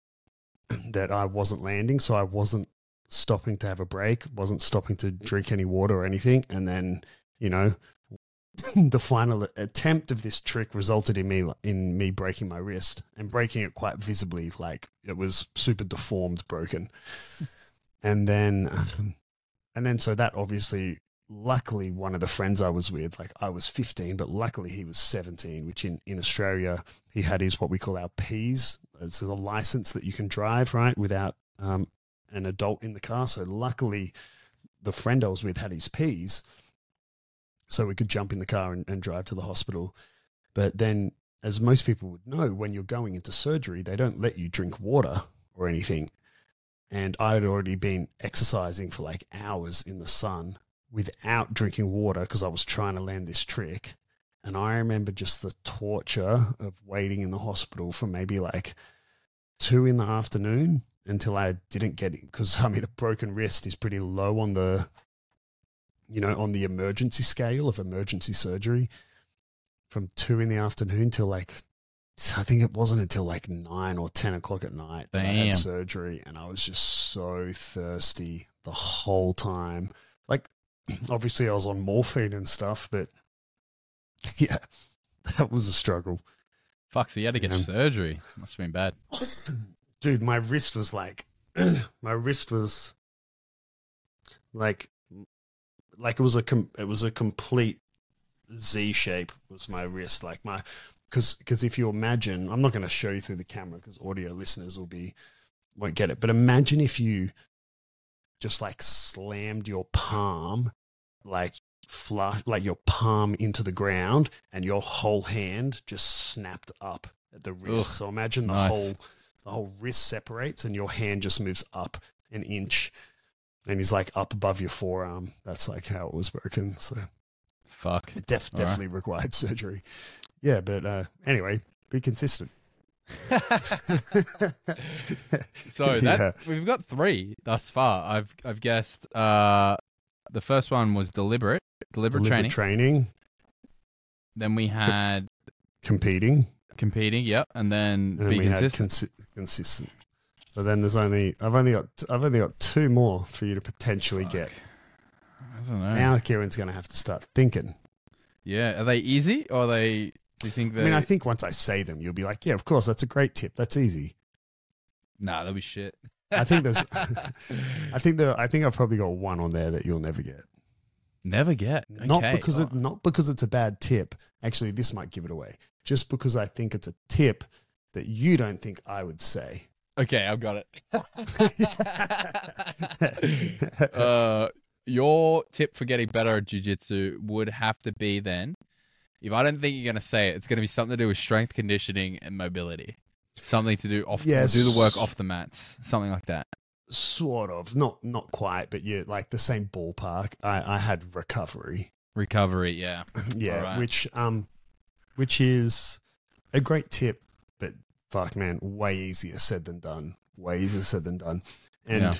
that I wasn't landing. So I wasn't stopping to have a break, wasn't stopping to drink any water or anything. And then, you know, the final attempt of this trick resulted in me in me breaking my wrist, and breaking it quite visibly, like it was super deformed, broken. And then, um, and then, so that obviously, luckily, one of the friends I was with, like I was fifteen, but luckily he was seventeen, which in, in Australia, he had his, what we call our Ps. It's a license that you can drive, right, without um, an adult in the car. So luckily, the friend I was with had his Ps, so we could jump in the car and, and drive to the hospital. But then, as most people would know, when you're going into surgery, they don't let you drink water or anything. And I had already been exercising for like hours in the sun without drinking water because I was trying to land this trick. And I remember just the torture of waiting in the hospital for maybe like two in the afternoon until I didn't get it. Because, I mean, a broken wrist is pretty low on the, you know, on the emergency scale of emergency surgery. From two in the afternoon till like, I think it wasn't until like nine or ten o'clock at night that I had surgery. And I was just so thirsty the whole time. Like, obviously I was on morphine and stuff, but yeah, that was a struggle. Fuck, so you had to get um, surgery. Must have been bad. Dude, my wrist was like, my wrist was like, like it was a, com- it was a complete Z shape was my wrist. Like my, cause, cause if you imagine, I'm not going to show you through the camera because audio listeners will be, won't get it. But imagine if you just like slammed your palm, like flush, like your palm into the ground and your whole hand just snapped up at the wrist. Ugh, so imagine the nice. whole, the whole wrist separates and your hand just moves up an inch. And he's like up above your forearm. That's like how it was broken. So fuck. It def- definitely right. required surgery. Yeah, but uh, anyway, be consistent. So that yeah. we've got three thus far. I've I've guessed uh, the first one was deliberate, deliberate, deliberate training. training. Then we had competing, competing. Yep, and then, and then be we consistent. Had consi- consistent. So then there's only I've only got I've only got two more for you to potentially Fuck. get. I don't know. Now Kieran's going to have to start thinking. Yeah, are they easy or are they? Do you think they? I mean, I think once I say them, you'll be like, "Yeah, of course, that's a great tip. That's easy." Nah, that'll be shit. I think there's. I think the. I think I've probably got one on there that you'll never get. Never get. Okay. Not because oh. it. Not because it's a bad tip. Actually, this might give it away. Just because I think it's a tip that you don't think I would say. Okay, I've got it. uh, your tip for getting better at jiu-jitsu would have to be then, if I don't think you're going to say it, it's going to be something to do with strength conditioning and mobility. Something to do off yes. do the work off the mats. Something like that. Sort of. Not not quite, but yeah, like the same ballpark. I, I had recovery. Recovery, yeah. yeah, right. which um which is a great tip. Fuck, man, way easier said than done. Way easier said than done. And yeah.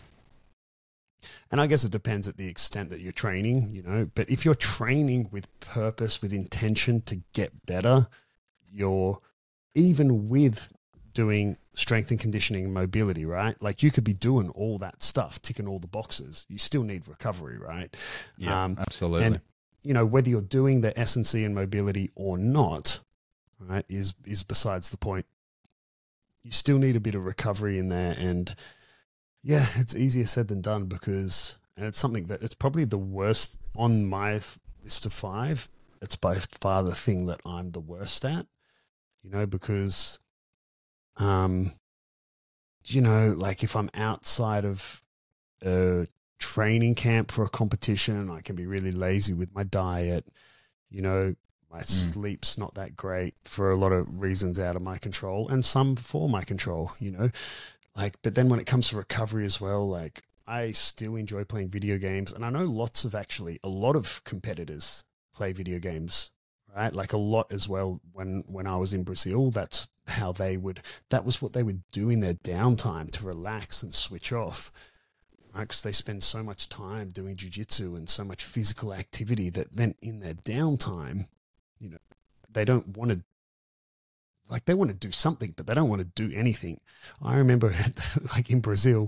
and I guess it depends at the extent that you're training, you know. But if you're training with purpose, with intention to get better, you're, even with doing strength and conditioning and mobility, right? Like you could be doing all that stuff, ticking all the boxes. You still need recovery, right? Yeah, um, absolutely. And, you know, whether you're doing the S and C and mobility or not, right, is is besides the point. You still need a bit of recovery in there. And yeah, it's easier said than done because, and it's something that it's probably the worst on my list of five. It's by far the thing that I'm the worst at, you know, because, um, you know, like if I'm outside of a training camp for a competition, I can be really lazy with my diet, you know. My mm. sleep's not that great for a lot of reasons out of my control and some for my control, you know, like, but then when it comes to recovery as well, like I still enjoy playing video games. And I know lots of actually a lot of competitors play video games, right? Like a lot as well. When, when I was in Brazil, that's how they would, that was what they would do in their downtime to relax and switch off. Right? Because they spend so much time doing jiu-jitsu and so much physical activity that then in their downtime, you know, they don't want to, like, they want to do something, but they don't want to do anything. I remember, like, in Brazil,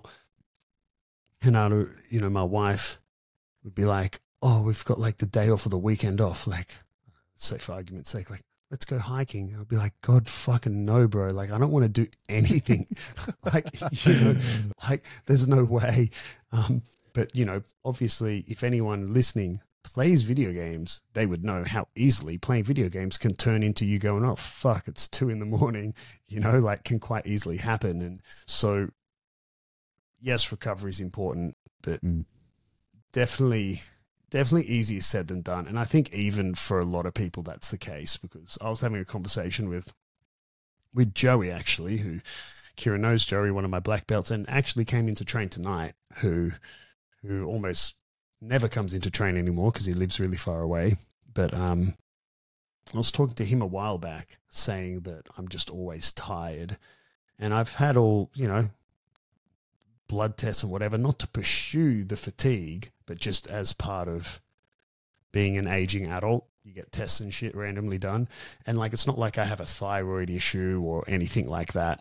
and I, you know, my wife would be like, "Oh, we've got like the day off or the weekend off. Like, say for argument's sake, like, let's go hiking." And I'd be like, "God fucking no, bro. Like, I don't want to do anything." Like, you know, like, there's no way. Um, but you know, obviously, if anyone listening plays video games, they would know how easily playing video games can turn into you going, "Oh, fuck, it's two in the morning," you know, like can quite easily happen. And so, yes, recovery is important, but mm. definitely, definitely easier said than done. And I think even for a lot of people, that's the case, because I was having a conversation with, with Joey, actually, who Kieran knows Joey, one of my black belts, and actually came in to train tonight, who, who almost never comes into train anymore because he lives really far away. But um, I was talking to him a while back saying that I'm just always tired. And I've had all, you know, blood tests and whatever, not to pursue the fatigue, but just as part of being an aging adult. You get tests and shit randomly done. And like, it's not like I have a thyroid issue or anything like that.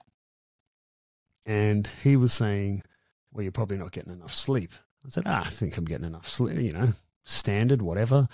And he was saying, "Well, you're probably not getting enough sleep." I said, ah, I think I'm getting enough sleep, you know, standard, whatever.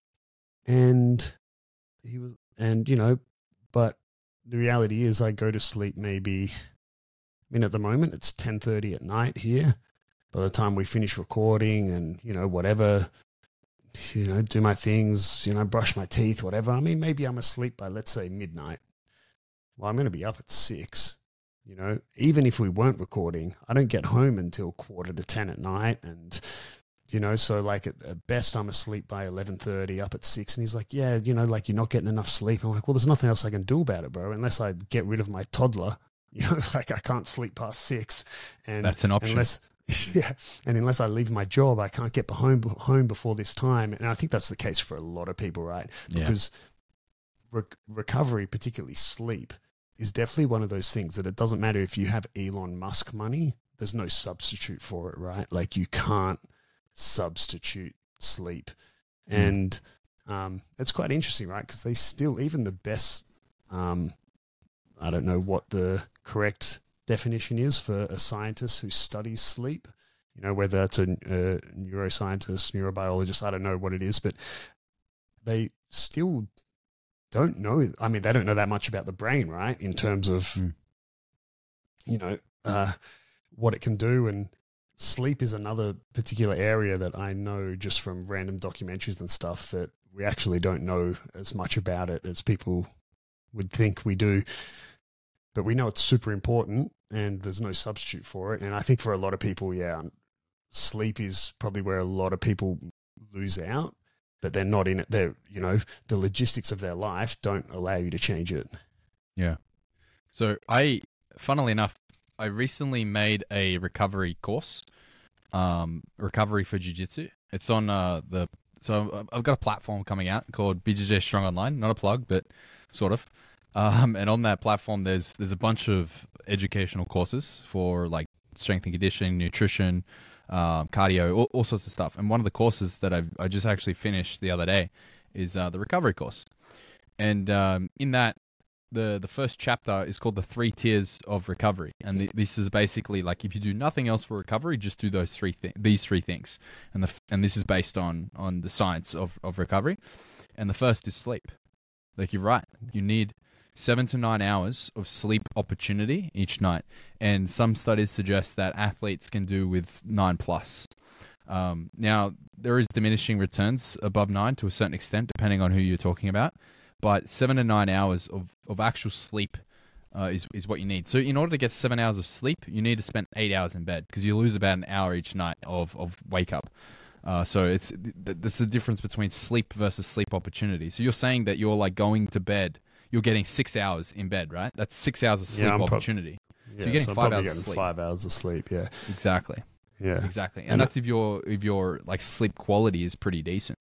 And he was, and, you know, but the reality is I go to sleep maybe, I mean, at the moment it's ten thirty at night here. By the time we finish recording and, you know, whatever, you know, do my things, you know, brush my teeth, whatever. I mean, maybe I'm asleep by, let's say, midnight. Well, I'm going to be up at six. You know, even if we weren't recording, I don't get home until quarter to ten at night. And, you know, so like at, at best I'm asleep by eleven thirty, up at six. And he's like, "Yeah, you know, like you're not getting enough sleep." I'm like, "Well, there's nothing else I can do about it, bro, unless I get rid of my toddler." You know, like I can't sleep past six, and That's an option. Unless, yeah, and unless I leave my job, I can't get home home before this time. And I think that's the case for a lot of people, right? Because yeah. re- recovery, particularly sleep, is definitely one of those things that it doesn't matter if you have Elon Musk money. There's no substitute for it, right? Like you can't substitute sleep, mm. and um, it's quite interesting, right? Because they still, even the best, um, I don't know what the correct definition is for a scientist who studies sleep, you know, whether that's a, a neuroscientist, neurobiologist, I don't know what it is, but they still don't know. I mean, they don't know that much about the brain, right? In terms of, mm. you know, uh, what it can do. And sleep is another particular area that I know just from random documentaries and stuff that we actually don't know as much about it as people would think we do. But we know it's super important and there's no substitute for it. And I think for a lot of people, yeah, sleep is probably where a lot of people lose out, but they're not in it. They're, you know, the logistics of their life don't allow you to change it. Yeah. So I, funnily enough, I recently made a recovery course, um, recovery for jiu-jitsu. It's on uh, the, so I've got a platform coming out called B J J Strong Online, not a plug, but sort of. Um, and on that platform, there's there's a bunch of educational courses for like strength and conditioning, nutrition, um, cardio, all, all sorts of stuff. And one of the courses that I've, I just actually finished the other day is uh, the recovery course. And um, in that, the the first chapter is called the three tiers of recovery. And the, this is basically like if you do nothing else for recovery, just do those three th- these three things. And the and this is based on on the science of of recovery. And the first is sleep. Like you're right, you need seven to nine hours of sleep opportunity each night. And some studies suggest that athletes can do with nine plus. Um, now, there is diminishing returns above nine to a certain extent, depending on who you're talking about. But seven to nine hours of, of actual sleep uh, is, is what you need. So in order to get seven hours of sleep, you need to spend eight hours in bed because you lose about an hour each night of, of wake up. Uh, so it's that's the difference between sleep versus sleep opportunity. So you're saying that you're like going to bed, you're getting six hours in bed, right? That's six hours of sleep yeah, opportunity. Prob- yeah, so you're getting so five hours getting of sleep. Five hours of sleep, yeah. Exactly. Yeah. Exactly. And, and that's if your if your like sleep quality is pretty decent.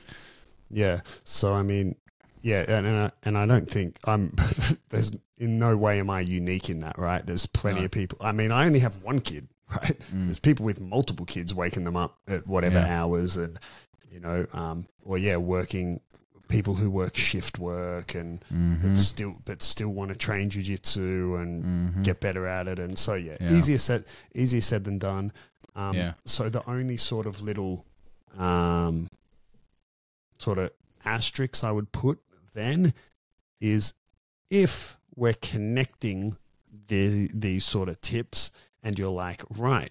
Yeah. So I mean, yeah, and and I, and I don't think I'm. There's in no way am I unique in that, right? There's plenty no. of people. I mean, I only have one kid, right? Mm. There's people with multiple kids waking them up at whatever yeah. hours, and you know, um, or yeah, working. People who work shift work and mm-hmm. but still but still want to train jiu-jitsu and mm-hmm. get better at it. And so yeah, yeah. easier said easier said than done. Um, yeah. So the only sort of little um, sort of asterisks I would put then is if we're connecting the these sort of tips and you're like, right,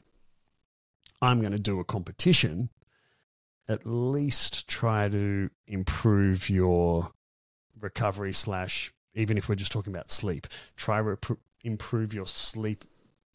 I'm going to do a competition, at least try to improve your recovery slash, even if we're just talking about sleep, try to rep- improve your sleep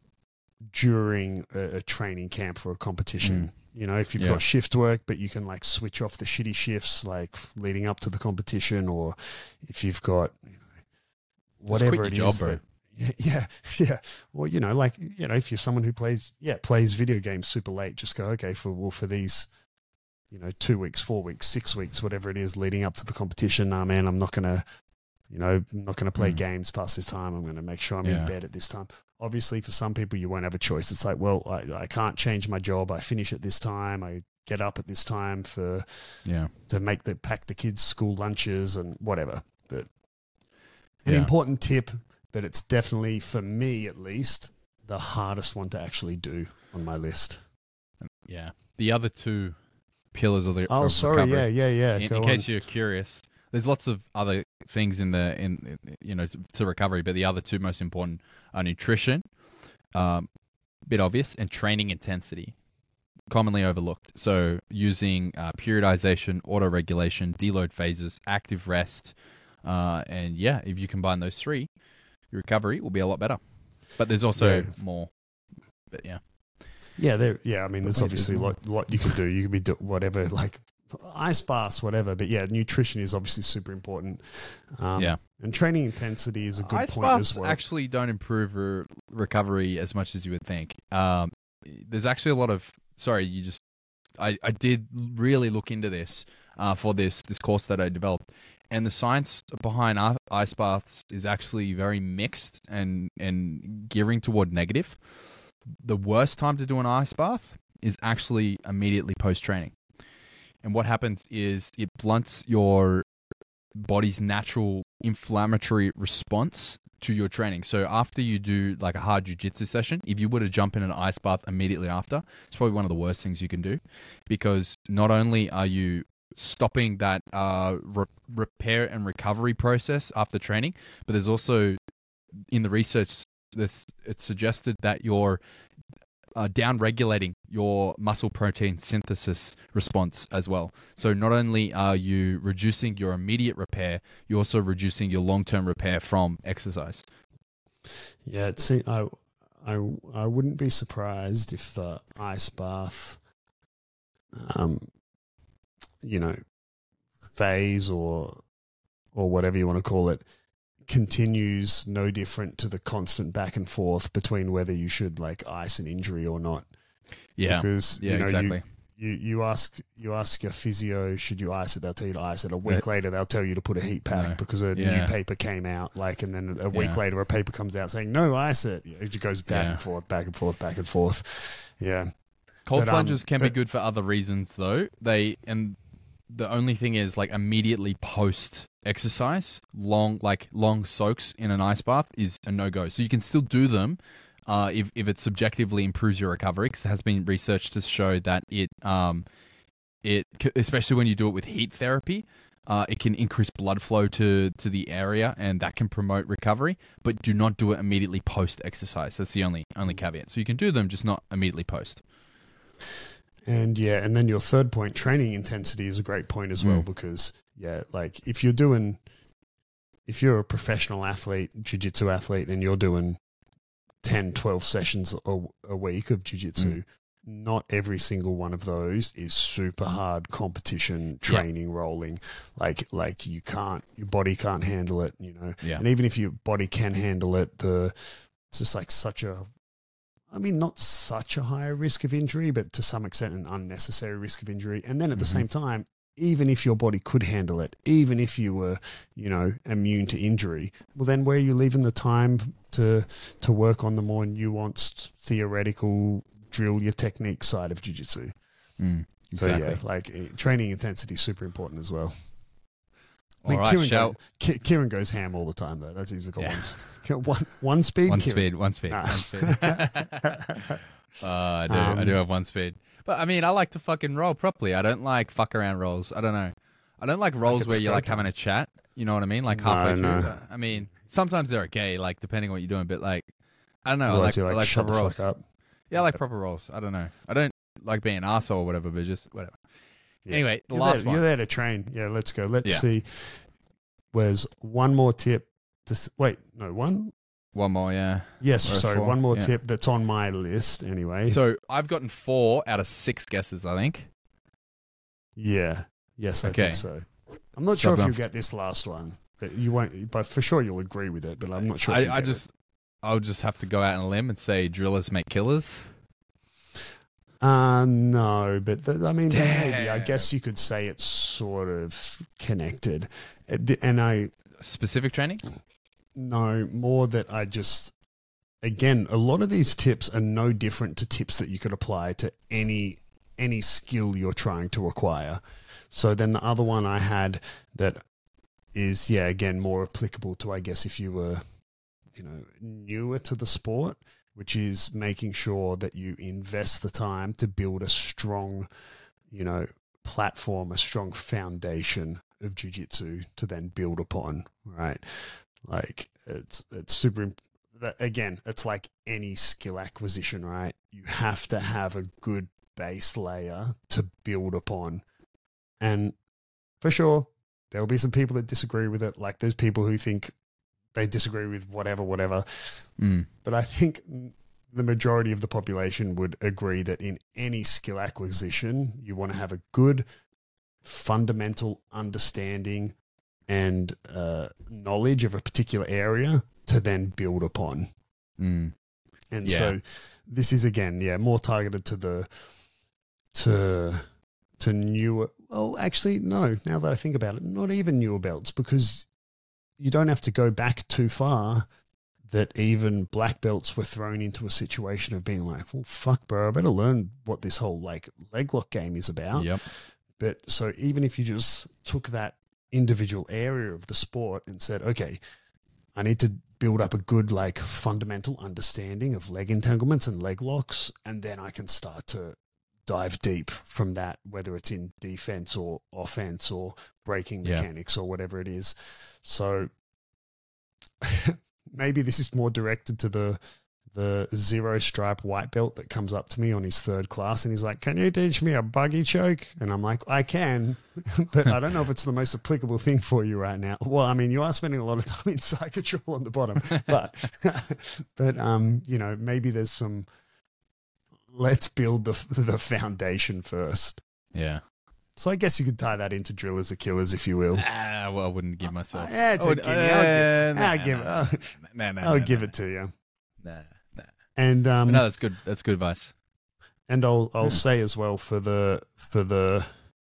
during a, a training camp for a competition. Mm. You know, if you've yeah. got shift work, but you can like switch off the shitty shifts like leading up to the competition, or if you've got you know, whatever it job, is. Bro. That, yeah, yeah. Well, you know, like, you know, if you're someone who plays, yeah, plays video games super late, just go, okay, for, well, for these, you know, two weeks, four weeks, six weeks, whatever it is leading up to the competition. Nah, man, I'm not going to, you know, I'm not going to play mm. games past this time. I'm going to make sure I'm yeah. in bed at this time. Obviously, for some people, you won't have a choice. It's like, well, I, I can't change my job. I finish at this time. I get up at this time for, yeah, to make the, pack the kids' school lunches and whatever. But an yeah. important tip, but it's definitely, for me at least, the hardest one to actually do on my list. Yeah. The other two pillars of the oh of sorry recovery. yeah yeah yeah in, Go in case on. you're curious, there's lots of other things in the in you know to, to recovery, but the other two most important are nutrition, um bit obvious, and training intensity, commonly overlooked. So using uh, periodization, auto regulation, deload phases, active rest, uh and yeah if you combine those three, your recovery will be a lot better. But there's also yeah. more, but yeah Yeah, there. Yeah, I mean, there's obviously a lot, lot you can do. You can be do whatever, like ice baths, whatever. But yeah, nutrition is obviously super important. Um, Yeah. And training intensity is a good Ice point baths as well. actually don't improve re- recovery as much as you would think. Um, there's actually a lot of sorry, you just I, I did really look into this uh, for this this course that I developed, and the science behind i- ice baths is actually very mixed and and gearing toward negative. The worst time to do an ice bath is actually immediately post training, and what happens is it blunts your body's natural inflammatory response to your training. So after you do like a hard jiu-jitsu session, if you were to jump in an ice bath immediately after, it's probably one of the worst things you can do, because not only are you stopping that uh, re- repair and recovery process after training, but there's also in the research this it's suggested that you're uh, down regulating your muscle protein synthesis response as well. So not only are you reducing your immediate repair, you're also reducing your long-term repair from exercise. Yeah, it see, I, I, I wouldn't be surprised if the ice bath, um, you know, phase or or whatever you want to call it, continues no different to the constant back and forth between whether you should like ice an injury or not. Yeah, because yeah, you know, exactly. You, you you ask you ask your physio, should you ice it? They'll tell you to ice it. A week Yeah. later, they'll tell you to put a heat pack No. because a Yeah. new paper came out. Like, and then a week Yeah. later, a paper comes out saying no, ice it. It just goes back Yeah. and forth, back and forth, back and forth. Yeah. Cold But, um, plunges can be but- good for other reasons, though. They and the only thing is, like, immediately post exercise, long like long soaks in an ice bath is a no go. So you can still do them uh, if if it subjectively improves your recovery, because it has been research to show that it um it c- especially when you do it with heat therapy. Uh, it can increase blood flow to, to the area, and that can promote recovery. But do not do it immediately post exercise. That's the only only caveat. So you can do them, just not immediately post. And yeah, and then your third point, training intensity, is a great point as well, Mm. because yeah, like if you're doing, if you're a professional athlete, jiu-jitsu athlete, and you're doing ten, twelve sessions a, a week of jiu-jitsu, Mm. not every single one of those is super hard competition training rolling. Like, like you can't, your body can't handle it, you know? Yeah. And even if your body can handle it, the, it's just like such a, I mean, not such a high risk of injury, but to some extent an unnecessary risk of injury. And then at the Mhm. same time, even if your body could handle it, even if you were, you know, immune to injury, well, then where are you leaving the time to to work on the more nuanced, theoretical, drill your technique side of jiu-jitsu? Mm, exactly. So yeah, like eh, training intensity is super important as well. I All mean, right, Kieran, shall- goes, Ki- Kieran goes ham all the time though. That's he's got Yeah. one, one, one speed. One Kieran? speed, one speed, Nah. one speed. uh, I do, I do Um, have one speed. But I mean, I like to fucking roll properly. I don't like fuck around rolls. I don't know. I don't like rolls it's where you're like go time. having a chat. You know what I mean? Like No, halfway through. no. But, I mean, sometimes they're okay, like depending on what you're doing. But like, I don't know. I Otherwise like, you're I like, like shut proper the rolls. fuck up. Yeah, I like proper rolls. I don't know. I don't like being an asshole or whatever, but just whatever. Yeah. Anyway, the You're last there, one. You're there to train. Yeah, let's go. Let's Yeah. see. Where's one more tip? To, s- wait, no, one? One more, yeah. Yes, Or sorry, four, one more yeah. tip that's on my list anyway. So I've gotten four out of six guesses, I think. yeah, yes, I Okay. think so. I'm not So sure I've if gone you'll get this last one, but you won't. But for sure you'll agree with it. But I'm not sure. If I, you I get just, I'll just have to go out on a limb and say drillers make killers. it. Uh, no, but th- I mean, maybe. I Damn. guess you could say it's sort of connected, It- and I Specific training? know more that I just. Again, a lot of these tips are no different to tips that you could apply to any any skill you're trying to acquire. So then the other one I had that is, yeah, again, more applicable to, I guess, if you were, you know, newer to the sport, which is making sure that you invest the time to build a strong, you know, platform, a strong foundation of jiu-jitsu to then build upon, right? Like it's it's super imp- that, again, it's like any skill acquisition, right? You have to have a good base layer to build upon. And for sure, there will be some people that disagree with it. Like there's people who think they disagree with whatever, whatever. Mm. But I think the majority of the population would agree that in any skill acquisition, you want to have a good fundamental understanding and uh, knowledge of a particular area to then build upon. Mm. And Yeah. so this is, again, yeah, more targeted to the, to, to newer, well, actually, no, now that I think about it, not even newer belts, because you don't have to go back too far that even black belts were thrown into a situation of being like, well, fuck, bro, I better learn what this whole like leg lock game is about. Yep. But so even if you just took that individual area of the sport and said, okay, I need to build up a good like fundamental understanding of leg entanglements and leg locks, and then I can start to dive deep from that, whether it's in defense or offense or braking Yeah. mechanics or whatever it is. So maybe this is more directed to the the zero stripe white belt that comes up to me on his third class and he's like, can you teach me a buggy choke? And I'm like, I can, but I don't know if it's the most applicable thing for you right now. Well, I mean, you are spending a lot of time in side control on the bottom, but, but, um, you know, maybe there's some, let's build the, the foundation first. Yeah. So I guess you could tie that into drillers or killers, if you will. Ah, well, I wouldn't give myself. Yeah, it's I a would- gimme. I'll give, uh, I'll nah, give, nah, I'll, nah, nah, I'll nah, give nah. it to you. Nah, nah. And um, But no, that's good. That's good advice. and I'll I'll Hmm. say as well for the for the.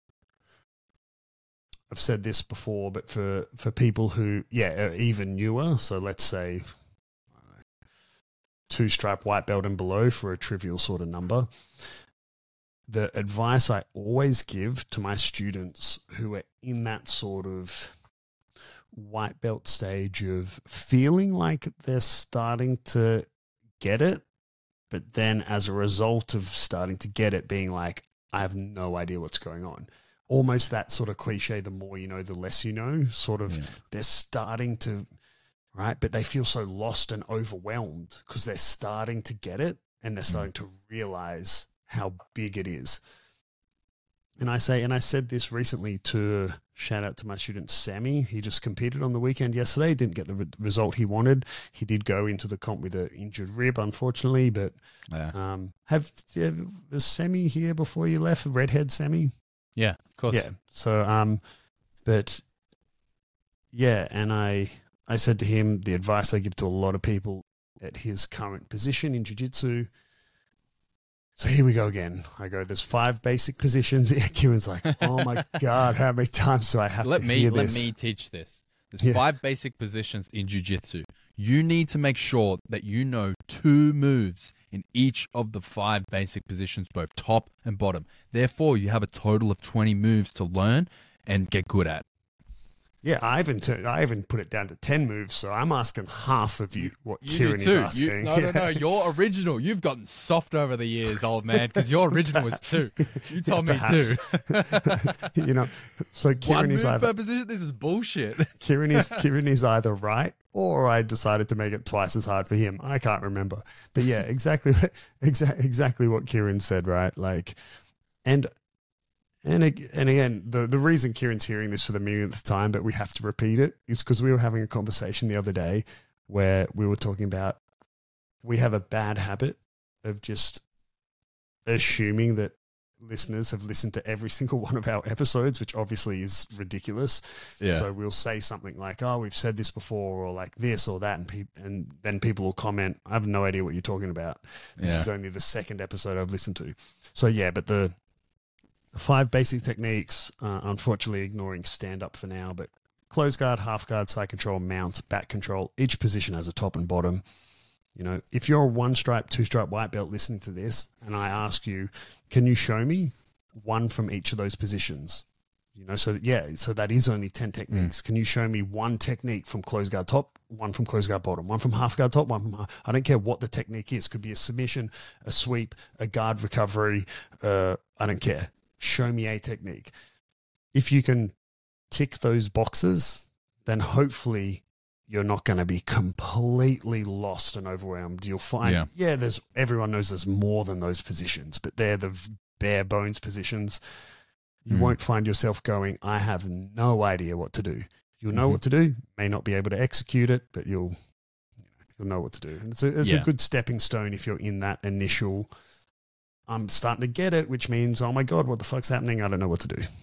I've said this before, but for for people who yeah are even newer, so let's say two stripe white belt and below for a trivial sort of number. The advice I always give to my students who are in that sort of white belt stage of feeling like they're starting to get it, but then as a result of starting to get it, being like, I have no idea what's going on. Almost that sort of cliche, the more you know, the less you know, sort of. Yeah. They're starting to, right? But they feel so lost and overwhelmed because they're starting to get it and they're starting to realize how big it is. And I say, and I said this recently to shout out to my student Sammy. He just competed on the weekend yesterday, didn't get the re- result he wanted. He did go into the comp with an injured rib, unfortunately. But Yeah. um, have yeah, was Sammy here before you left? Redhead Sammy. Yeah, of course. Yeah. So, um, but yeah, and I I said to him the advice I give to a lot of people at his current position in jiu-jitsu. So here we go again. I go, there's five basic positions. Kieran's like, oh my God, how many times do I have Let to me hear let this? me teach this. There's Yeah. five basic positions in jiu-jitsu. You need to make sure that you know two moves in each of the five basic positions, both top and bottom. Therefore, you have a total of twenty moves to learn and get good at. Yeah, I even turned, I even put it down to ten moves. So I'm asking half of you what You Kieran do is too. asking. You, no, no, no. You're original. You've gotten soft over the years, old man, because your original was two. You told me two. You know, so Kieran One is move either per position? This is bullshit. Kieran is Kieran is either right, or I decided to make it twice as hard for him. I can't remember, but yeah, exactly, exactly, exactly what Kieran said. Right, like, and and ag- and again, the the reason Kieran's hearing this for the millionth time, but we have to repeat it, is because we were having a conversation the other day where we were talking about we have a bad habit of just assuming that listeners have listened to every single one of our episodes, which obviously is ridiculous. Yeah. So we'll say something like, oh, we've said this before, or like this or that. And, pe- and then people will comment, I have no idea what you're talking about. This Yeah. is only the second episode I've listened to. So yeah, but the, the five basic techniques, uh, unfortunately ignoring stand up for now, but close guard, half guard, side control, mount, back control, each position has a top and bottom. You know, if you're a one stripe, two stripe white belt listening to this and I ask you, can you show me one from each of those positions? You know, so that, yeah, so that is only ten techniques. Can you show me one technique from close guard top, one from close guard bottom, one from half guard top, one from half, I don't care what the technique is. Could be a submission, a sweep, a guard recovery. Uh, I don't care. Show me a technique. If you can tick those boxes, then hopefully you're not going to be completely lost and overwhelmed. You'll find, Yeah. yeah, there's everyone knows there's more than those positions, but they're the v- bare bones positions. You Mm. won't find yourself going, I have no idea what to do. You'll know Mhm. what to do, may not be able to execute it, but you'll you'll know what to do. And it's a, it's Yeah. a good stepping stone if you're in that initial, I'm starting to get it, which means, oh my God, what the fuck's happening? I don't know what to do.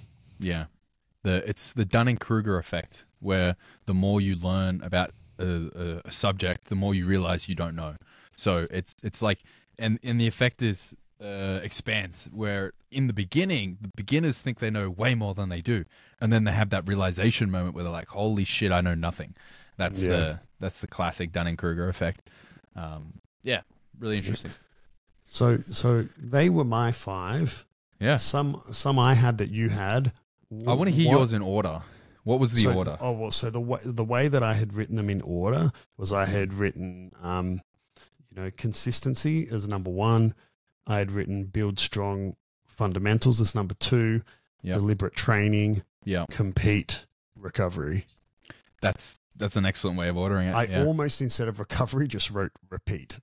Yeah. The it's the Dunning-Kruger effect, where the more you learn about a, a, a subject, the more you realize you don't know. So it's it's like, and, and the effect is uh, expands, where in the beginning, the beginners think they know way more than they do. And then they have that realization moment where they're like, holy shit, I know nothing. That's Yeah. the that's the classic Dunning-Kruger effect. Um, yeah, really interesting. So so they were my five. Yeah. Some some I had that you had. I want to hear What- yours in order. What was the so, order? Oh well, so the way the way that I had written them in order was I had written, um, you know, consistency as number one. I had written build strong fundamentals as number two. Yep. Deliberate training, Yeah, compete, recovery. that's that's an excellent way of ordering it. I yeah. almost instead of recovery just wrote repeat.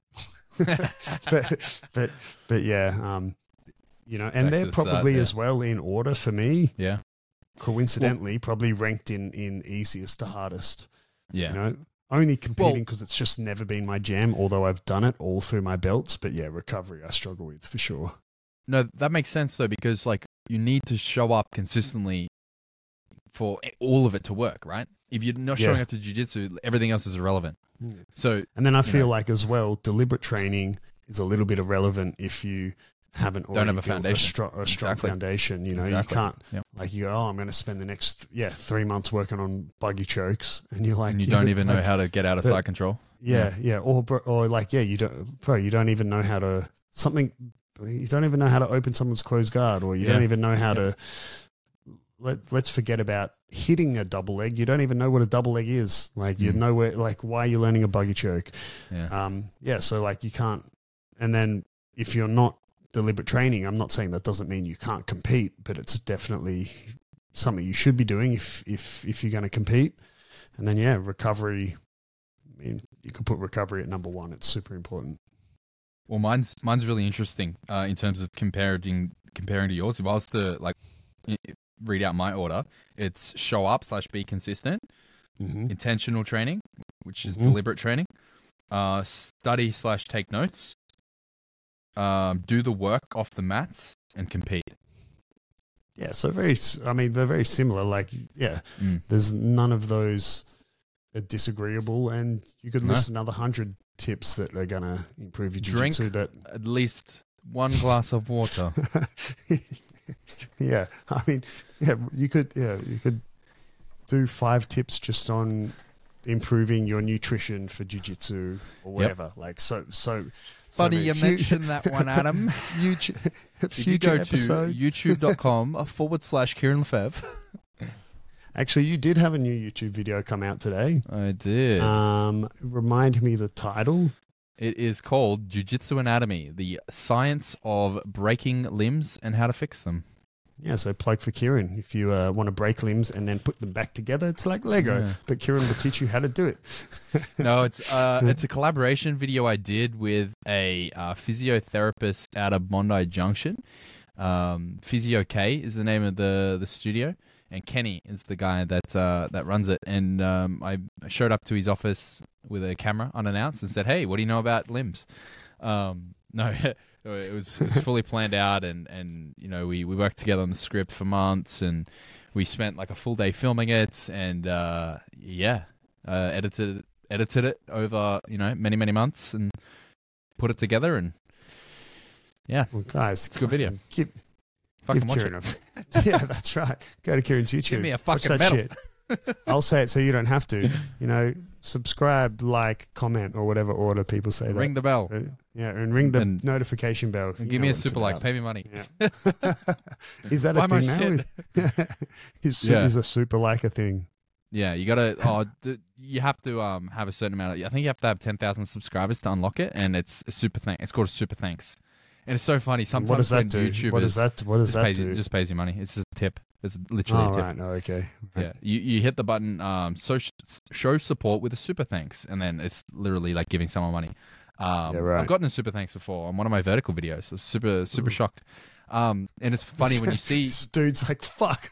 but but but yeah, um, you know, and Back to they're the start, probably yeah. as well in order for me. yeah, Coincidentally, probably ranked in in easiest to hardest. yeah. You know, only competing Well- because it's just never been my jam. Although I've done it all through my belts, but yeah, recovery I struggle with for sure. No, that makes sense though, because like you need to show up consistently for all of it to work, right? If you're not showing Yeah. up to jiu-jitsu, everything else is irrelevant. Mm. So And then I You feel know. like as well, deliberate training is a little bit irrelevant if you haven't Don't already have a built foundation. a, stro- a strong Exactly. foundation. You know, Exactly. you can't Yep. like you go, oh, I'm going to spend the next yeah three months working on buggy chokes, and you're like, and you yeah, don't but, even know like, how to get out of but- side control. Yeah, yeah, or bro- or like yeah, you don't, bro, you don't even know how to something. You don't even know how to open someone's closed guard, or you Yeah. don't even know how Yep. to. Let Let's forget about hitting a double leg. You don't even know what a double leg is. Like you Mm. know where, like why you're learning a buggy choke. Yeah, Um, yeah, so like you can't. And then if you're not deliberate training, I'm not saying that doesn't mean you can't compete, but it's definitely something you should be doing if if if you're going to compete. And then yeah, recovery. I mean, you could put recovery at number one. It's super important. well, mine's mine's really interesting uh, in terms of comparing comparing to yours. If I was to like i- read out my order, it's show up slash be consistent, Mm-hmm. intentional training, which is Mhm. deliberate training, uh, study slash take notes, um, do the work off the mats, and compete. Yeah, so very. s- I mean, they're very similar. Like, yeah, Mm. there's none of those are disagreeable, and you could No. list another hundred tips that are gonna improve your Drink. jiu-jitsu. That At least one glass of water. yeah, I mean, yeah, you could, yeah, you could do five tips just on improving your nutrition for jiu-jitsu or whatever. Like, so, so. so Funny many- you fu- mentioned that one, Adam. future, If you future go episode. to youtube.com forward slash Kieran Lefebvre. Actually, you did have a new YouTube video come out today. I did. Um, remind me the title. It is called Jiu-Jitsu Anatomy, the science of breaking limbs and how to fix them. Yeah, so plug for Kieran. If you uh, want to break limbs and then put them back together, it's like Lego. Yeah. But Kieran will teach you how to do it. No, it's uh, it's a collaboration video I did with a uh, physiotherapist out of Bondi Junction. Um, Physio K is the name of the, the studio, and Kenny is the guy that uh, that runs it. And um, I showed up to his office with a camera unannounced and said, "Hey, what do you know about limbs?" Um, no, it was it was fully planned out, and, and you know we, we worked together on the script for months, and we spent like a full day filming it, and uh, yeah, uh, edited edited it over you know many many months and put it together, and yeah, Well, guys, It's a good video. Give, fucking give watch Kieran it. a, yeah, that's right. Go to Kieran's YouTube. Give me a Watch fucking that medal. shit. I'll say it so you don't have to. You know, subscribe, like, comment, or whatever order people say that. Ring the bell. Uh, yeah, and ring the And- notification bell. And You give know me a what it's super like. about. Pay me money. Yeah. Is that a Buy my thing now? shit. Is, is, su- Yeah. is a super like a thing? Yeah, you gotta. Oh, d- you have to um have a certain amount of. I think you have to have ten thousand subscribers to unlock it, and it's a super thank. It's called a super thanks, and it's so funny. Sometimes what does that when do? YouTubers What does that? What does just that pays, do? You, just pays you money. It's just a tip. It's literally oh a tip. right, no, okay. Yeah, you you hit the button. Um, so show support with a super thanks, and then it's literally like giving someone money. Um, Yeah, right. I've gotten a super thanks before on one of my vertical videos. I was super super shocked. Um, and it's funny when you see. This dude's like, fuck.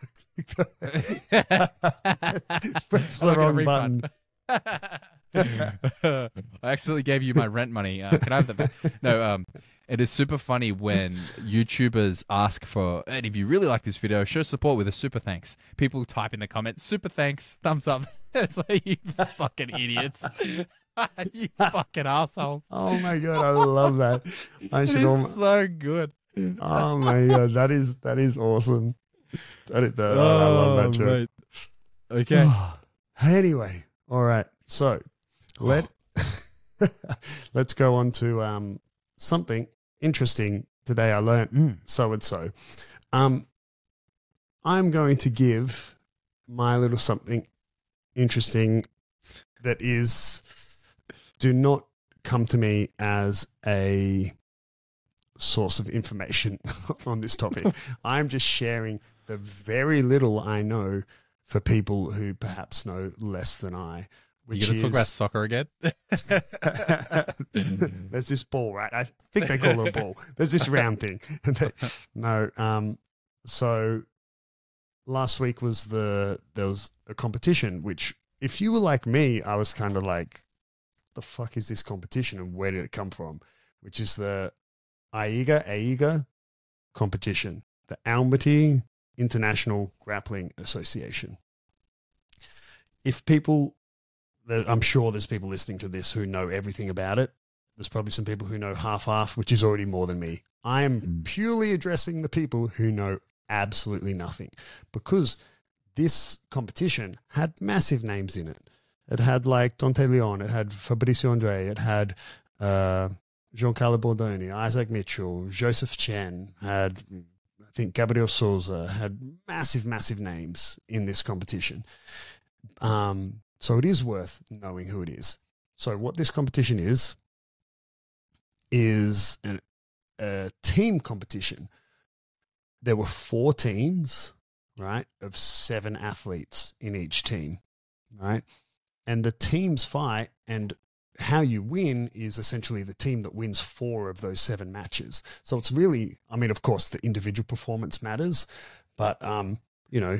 I Press the like a wrong refund. button. I accidentally gave you my rent money. Uh, can I have that back? No, um, It is super funny when YouTubers ask for, and if you really like this video, show support with a super thanks. People type in the comments, super thanks, thumbs up. It's like, you fucking idiots. You fucking assholes. Oh my God, I love that. I It should is almost, so good. oh my God, that is, that is awesome. That is, that, I love that joke. mate. Okay. Anyway, all right. So let, let's go on to um, something interesting today. I learned Mm. so and so. Um, I'm going to give my little something interesting that is, do not come to me as a source of information on this topic. I'm just sharing the very little I know for people who perhaps know less than I. You Which going to talk is, about soccer again? there's this ball, right? I think they call it a ball. There's this round thing. No, um, so last week was the there was a competition. Which, if you were like me, I was kind of like, "The fuck is this competition, and where did it come from?" Which is the AIGA AIGA competition, the Almaty International Grappling Association. If people I'm sure there's people listening to this who know everything about it. There's probably some people who know half-half, which is already more than me. I am Mm. purely addressing the people who know absolutely nothing, because this competition had massive names in it. It had like Dante Leon, it had Fabricio Andre, it had uh, Giancarlo Bordoni, Isaac Mitchell, Joseph Chen, had I think Gabriel Souza, had massive, massive names in this competition. Um, So it is worth knowing who it is. So what this competition is, is an, a team competition. There were four teams, right, of seven athletes in each team, right? And the teams fight, and how you win is essentially the team that wins four of those seven matches. So it's really, I mean, of course, the individual performance matters, but, um, you know,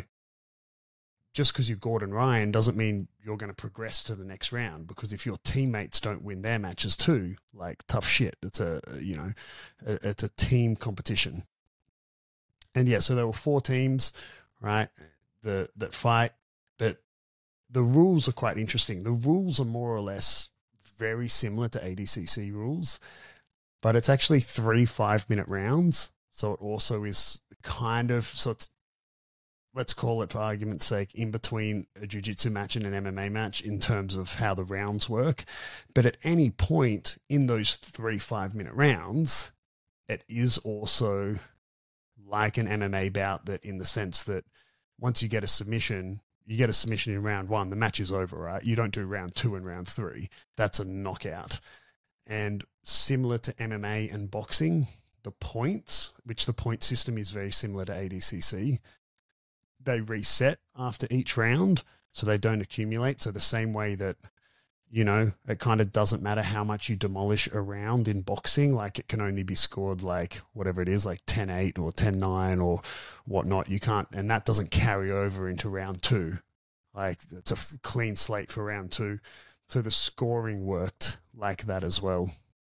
just because you're Gordon Ryan doesn't mean you're going to progress to the next round, because if your teammates don't win their matches too, like, tough shit. It's a, you know, it's a team competition. And yeah, so there were four teams, right, the, that fight, but the rules are quite interesting. The rules are more or less very similar to A D C C rules, but it's actually three five-minute rounds. So it also is kind of, so it's, let's call it, for argument's sake, in between a jiu-jitsu match and an M M A match in terms of how the rounds work. But at any point in those three five-minute rounds, it is also like an M M A bout, that in the sense that once you get a submission, you get a submission in round one, the match is over, right? You don't do round two and round three. That's a knockout. And similar to M M A and boxing, the points, which the point system is very similar to A D C C, they reset after each round, so they don't accumulate. So the same way that, you know, it kind of doesn't matter how much you demolish a round in boxing, like it can only be scored like whatever it is, like ten eight or ten nine or whatnot. You can't, and that doesn't carry over into round two. Like, it's a clean slate for round two. So the scoring worked like that as well.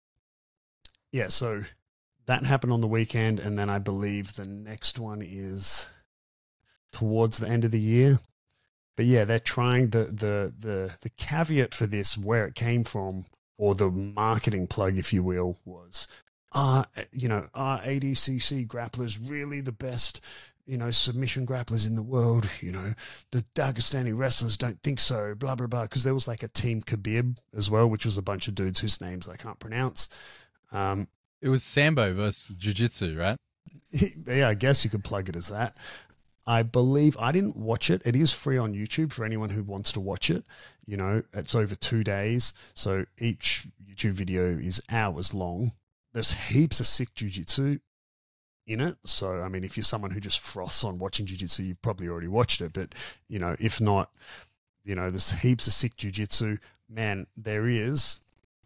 Yeah, so that happened on the weekend, and then I believe the next one is towards the end of the year. But yeah, they're trying, the the the the caveat for this, where it came from, or the marketing plug, if you will, was, uh, you know, are A D C C grapplers really the best, you know, submission grapplers in the world? You know, the Dagestani wrestlers don't think so, blah, blah, blah. Because there was like a Team Khabib as well, which was a bunch of dudes whose names I can't pronounce. Um, It was Sambo versus Jiu-Jitsu, right? Yeah, I guess you could plug it as that. I believe, I didn't watch it. It is free on YouTube for anyone who wants to watch it. You know, it's over two days. So each YouTube video is hours long. There's heaps of sick jiu-jitsu in it. So, I mean, if you're someone who just froths on watching jiu-jitsu, you've probably already watched it. But, you know, if not, you know, there's heaps of sick jiu-jitsu. Man, there is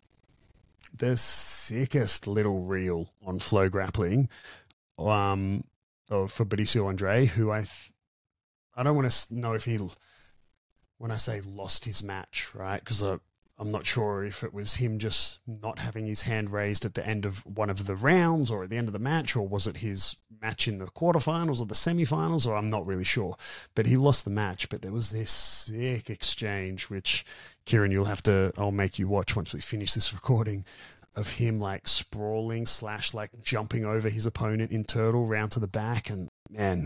the sickest little reel on Flow Grappling. Um... of Fabricio Andre, who I, th- I don't want to know if he, when I say lost his match, right? Because I, I'm not sure if it was him just not having his hand raised at the end of one of the rounds or at the end of the match, or was it his match in the quarterfinals or the semifinals, or I'm not really sure. But he lost the match, but there was this sick exchange, which, Kieran, you'll have to, I'll make you watch once we finish this recording, of him like sprawling slash like jumping over his opponent in turtle round to the back. And man,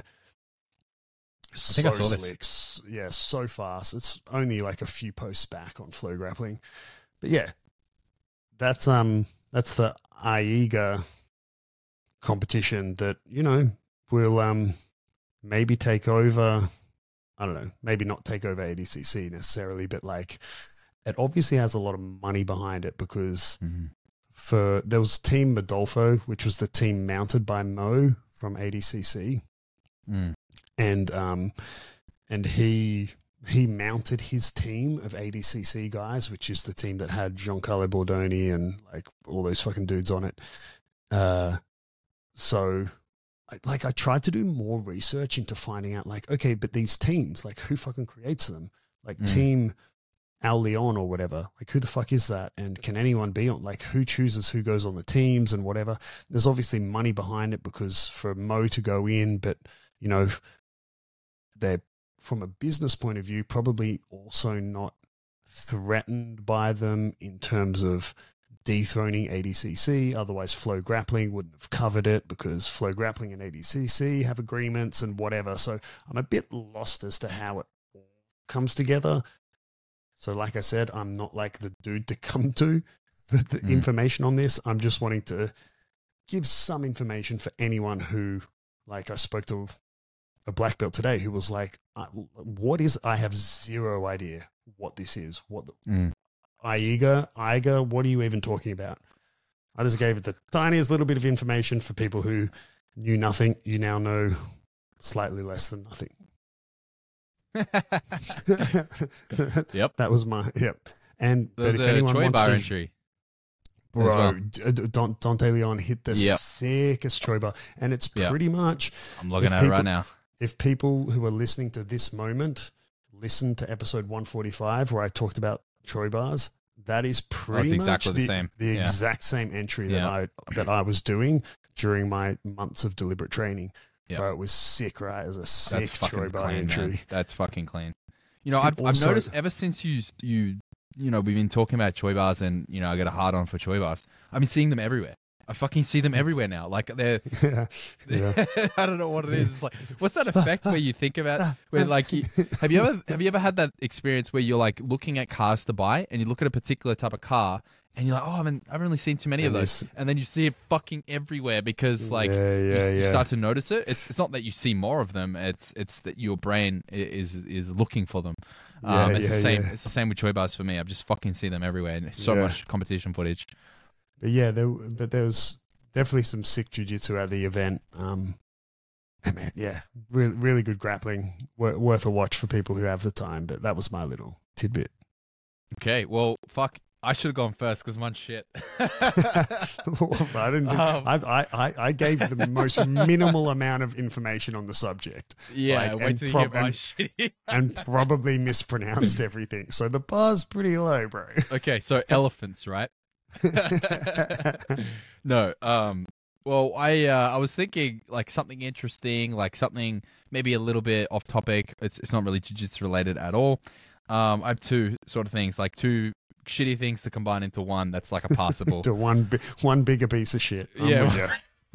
so slick. This. Yeah, so fast. It's only like a few posts back on Flow Grappling. But yeah, that's um that's the I E G A competition that, you know, will um maybe take over, I don't know, maybe not take over A D C C necessarily, but like it obviously has a lot of money behind it because mm-hmm. for there was Team Modolfo, which was the team mounted by Mo from A D C C. Mm. And um, and he he mounted his team of A D C C guys, which is the team that had Giancarlo Bordoni and like all those fucking dudes on it. Uh, so, I, like, I tried to do more research into finding out, like, okay, but these teams, like, who fucking creates them? Like, mm. Team Al Leon or whatever. Like, who the fuck is that? And can anyone be on? Like, who chooses who goes on the teams and whatever? There's obviously money behind it because for Mo to go in, but you know, they're, from a business point of view, probably also not threatened by them in terms of dethroning A D C C. Otherwise, Flow Grappling wouldn't have covered it because Flow Grappling and A D C C have agreements and whatever. So I'm a bit lost as to how it all comes together. So like I said, I'm not like the dude to come to for the mm. information on this. I'm just wanting to give some information for anyone who, like I spoke to a black belt today who was like, what is, I have zero idea what this is. What the, mm. I E G A, I E G A, what are you even talking about? I just gave it the tiniest little bit of information for people who knew nothing. You now know slightly less than nothing. Yep. That was my, yep. And there's but if a anyone Choi wants bar to, entry. bro, well. D- Don, Dante Leon hit the yep. sickest Choi bar. And it's yep. pretty much. I'm looking at people, it right now. If people who are listening to this moment listen to episode one forty-five where I talked about Choi bars, that is pretty oh, much exactly the, the same, the yeah. exact same entry that yeah. I that I was doing during my months of deliberate training. Yep. Bro, it was sick, right? It was a sick Choi bar clean, entry. Man. That's fucking clean. You know, I've, also, I've noticed ever since you you you know we've been talking about Choi bars, and you know I got a hard on for Choi bars. I've been seeing them everywhere. I fucking see them everywhere now. Like they're, yeah. Yeah. I don't know what it is. It's like, what's that effect where you think about where like, you, have you ever have you ever had that experience where you're like looking at cars to buy and you look at a particular type of car and you're like, oh, I haven't, I haven't really seen too many and of those, and then you see it fucking everywhere because like yeah, yeah, you, yeah. you start to notice it. It's it's not that you see more of them. It's it's that your brain is is looking for them. Yeah, um, it's yeah, the same. yeah. It's the same with Choi bars for me. I just fucking see them everywhere, and so yeah. much competition footage. But yeah, there, but there was definitely some sick jiu-jitsu at the event. Um, and man, yeah, really, really good grappling. Wor- worth a watch for people who have the time. But that was my little tidbit. Okay, well, fuck. I should have gone first because mine's shit. I didn't. Um, I, I I gave the most minimal amount of information on the subject. Yeah, like, wait till you prob- hear my and, shit. and probably mispronounced everything. So the bar's pretty low, bro. Okay, so elephants, right? No. Um. Well, I uh, I was thinking like something interesting, like something maybe a little bit off topic. It's it's not really jiu-jitsu related at all. Um. I have two sort of things, like two shitty things to combine into one that's like a passable. To one bi- one bigger piece of shit. I'm yeah.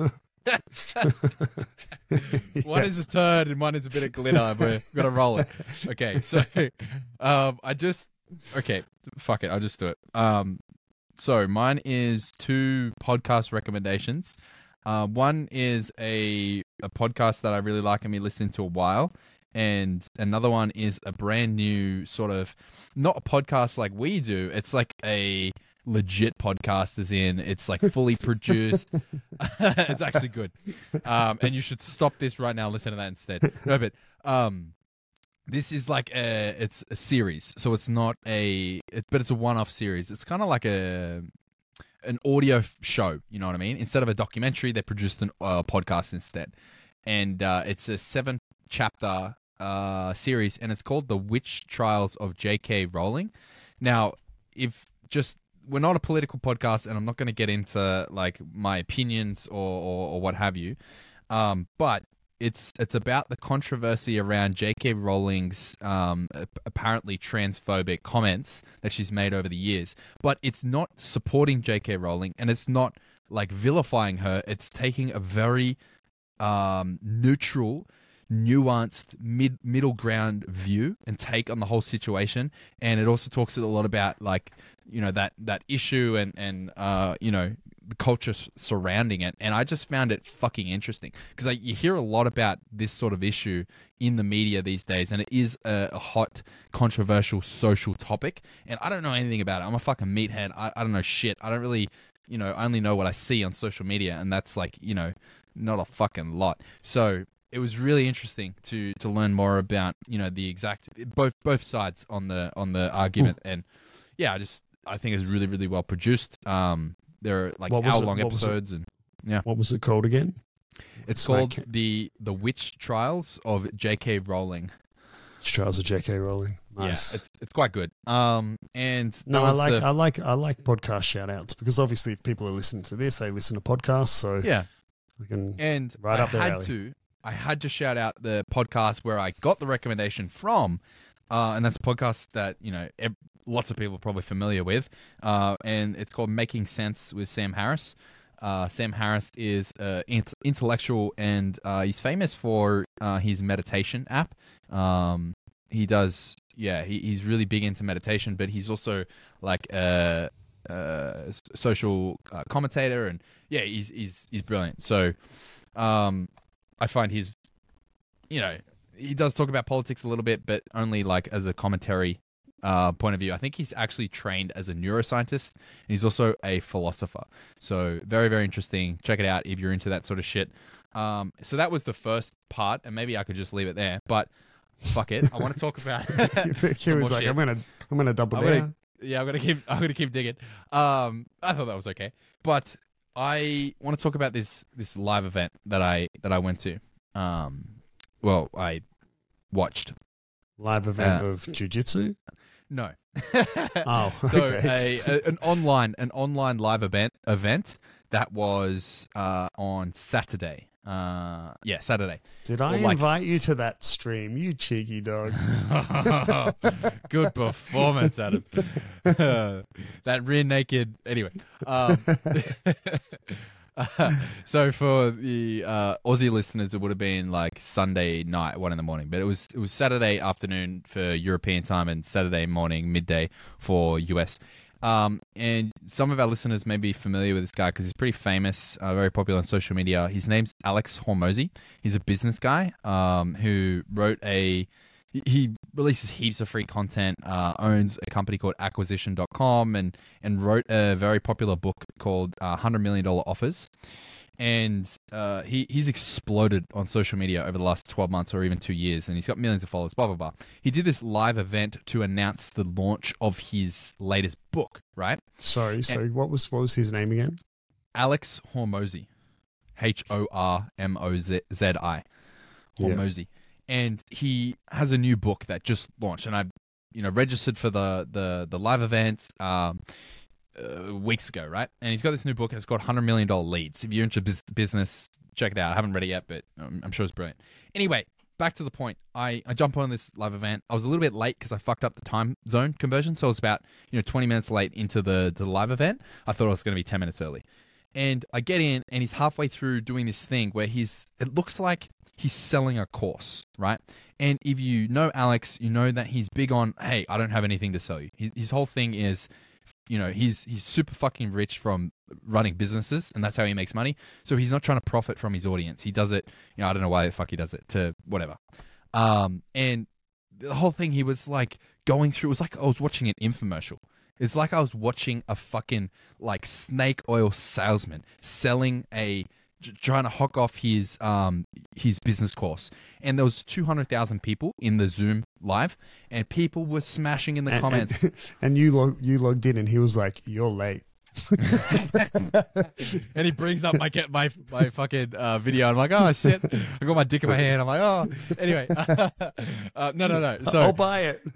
yes. One is a turd and one is a bit of glitter, but we've got to roll it. Okay, so um, I just okay, fuck it, I'll just do it. Um, so mine is two podcast recommendations. Uh, one is a a podcast that I really like and been listening to a while. And another one is a brand new sort of, not a podcast like we do. It's like a legit podcast, as in it's like fully produced. It's actually good. Um, and you should stop this right now and listen to that instead. No, but um, this is like a, it's a series. So it's not a, it, but it's a one-off series. It's kind of like a, an audio show, you know what I mean? Instead of a documentary, they produced a uh, podcast instead. And uh, it's a seven chapter uh, series, and it's called The Witch Trials of J K Rowling. Now, if just we're not a political podcast, and I'm not going to get into like my opinions or, or, or what have you. Um, but it's it's about the controversy around J K. Rowling's um, apparently transphobic comments that she's made over the years. But it's not supporting J K. Rowling, and it's not like vilifying her. It's taking a very um, neutral, nuanced mid middle ground view and take on the whole situation. And it also talks a lot about like, you know, that that issue and and uh you know, the culture s- surrounding it. And I just found it fucking interesting because like, you hear a lot about this sort of issue in the media these days, and it is a, a hot, controversial social topic. And I don't know anything about it. I'm a fucking meathead. I, I don't know shit. I don't really, you know, I only know what I see on social media, and that's like, you know, not a fucking lot. So it was really interesting to to learn more about, you know, the exact both both sides on the on the argument. And yeah, I just I think it's really really well produced. Um, there are like What was hour it? long What was it? episodes, and yeah, What was it called again? it's Smack- called the the Witch Trials of J K. Rowling. Trials of J K. Rowling. Nice. Yeah, it's it's quite good. Um, and No, that I was like the- I like I like podcast shout outs because obviously if people are listening to this, they listen to podcasts, so yeah. I can And Right I up their had alley. to, I had to shout out the podcast where I got the recommendation from, uh, and that's a podcast that you know ev- lots of people are probably familiar with, uh, and it's called Making Sense with Sam Harris. Uh, Sam Harris is an int- intellectual, and uh, he's famous for uh, his meditation app. Um, he does, yeah, he, he's really big into meditation, but he's also like a, a social uh, commentator, and yeah, he's he's he's brilliant. So, um, I find he's, you know, he does talk about politics a little bit, but only like as a commentary uh, point of view. I think he's actually trained as a neuroscientist, and he's also a philosopher. So very very interesting. Check it out if you're into that sort of shit. Um, so that was the first part, and maybe I could just leave it there, but fuck it, I want to talk about. He some was more like, shit. I'm gonna I'm gonna double I'm down. gonna, yeah, I'm gonna keep. I'm gonna keep digging. Um, I thought that was okay, but I want to talk about this this live event that I that I went to. Um, well, I watched. Live event Uh, of jujitsu. No. Oh, so okay. a, a an online an online live event event that was uh on Saturday. Uh, yeah, Saturday. Did I well, like- invite you to that stream? You cheeky dog. Good performance, Adam. That rear naked. Anyway, um, uh, so for the uh, Aussie listeners, it would have been like Sunday night, one in the morning, but it was it was Saturday afternoon for European time and Saturday morning, midday for U S. Um, and some of our listeners may be familiar with this guy because he's pretty famous, uh, very popular on social media. His name's Alex Hormozy. He's a business guy um, who wrote a. he- He releases heaps of free content. Uh, owns a company called Acquisition dot com and and wrote a very popular book called uh, one hundred million dollar Offers. And uh, he he's exploded on social media over the last twelve months or even two years, and he's got millions of followers. Blah blah blah. He did this live event to announce the launch of his latest book. Right, Sorry. So what was what was his name again? Alex Hormozy, H O R M O Z I, Yeah. Hormozy, and he has a new book that just launched, and I've you know registered for the the the live event. Um, Uh, weeks ago, right? And he's got this new book, and it's got one hundred million dollar leads. If you're into bus- business, check it out. I haven't read it yet, but um, I'm sure it's brilliant. Anyway, back to the point. I, I jump on this live event. I was a little bit late because I fucked up the time zone conversion, so I was about you know twenty minutes late into the, the live event. I thought I was going to be ten minutes early. And I get in, and he's halfway through doing this thing where he's, it looks like he's selling a course, right? And if you know Alex, you know that he's big on, hey, I don't have anything to sell you. His, his whole thing is, you know, he's he's super fucking rich from running businesses, and that's how he makes money. So he's not trying to profit from his audience. He does it, you know, I don't know why the fuck he does it, to whatever. Um, and the whole thing, he was like going through, it was like I was watching an infomercial. It's like I was watching a fucking like snake oil salesman selling a, j- trying to hock off his um his business course. And there was two hundred thousand people in the Zoom live, and people were smashing in the And- comments. And, and you log, you logged in, and he was like, "You're late." And he brings up my get my my fucking uh, video. I'm like, oh shit! I got my dick in my hand. I'm like, oh. Anyway, uh, no, no, no. So I'll buy it.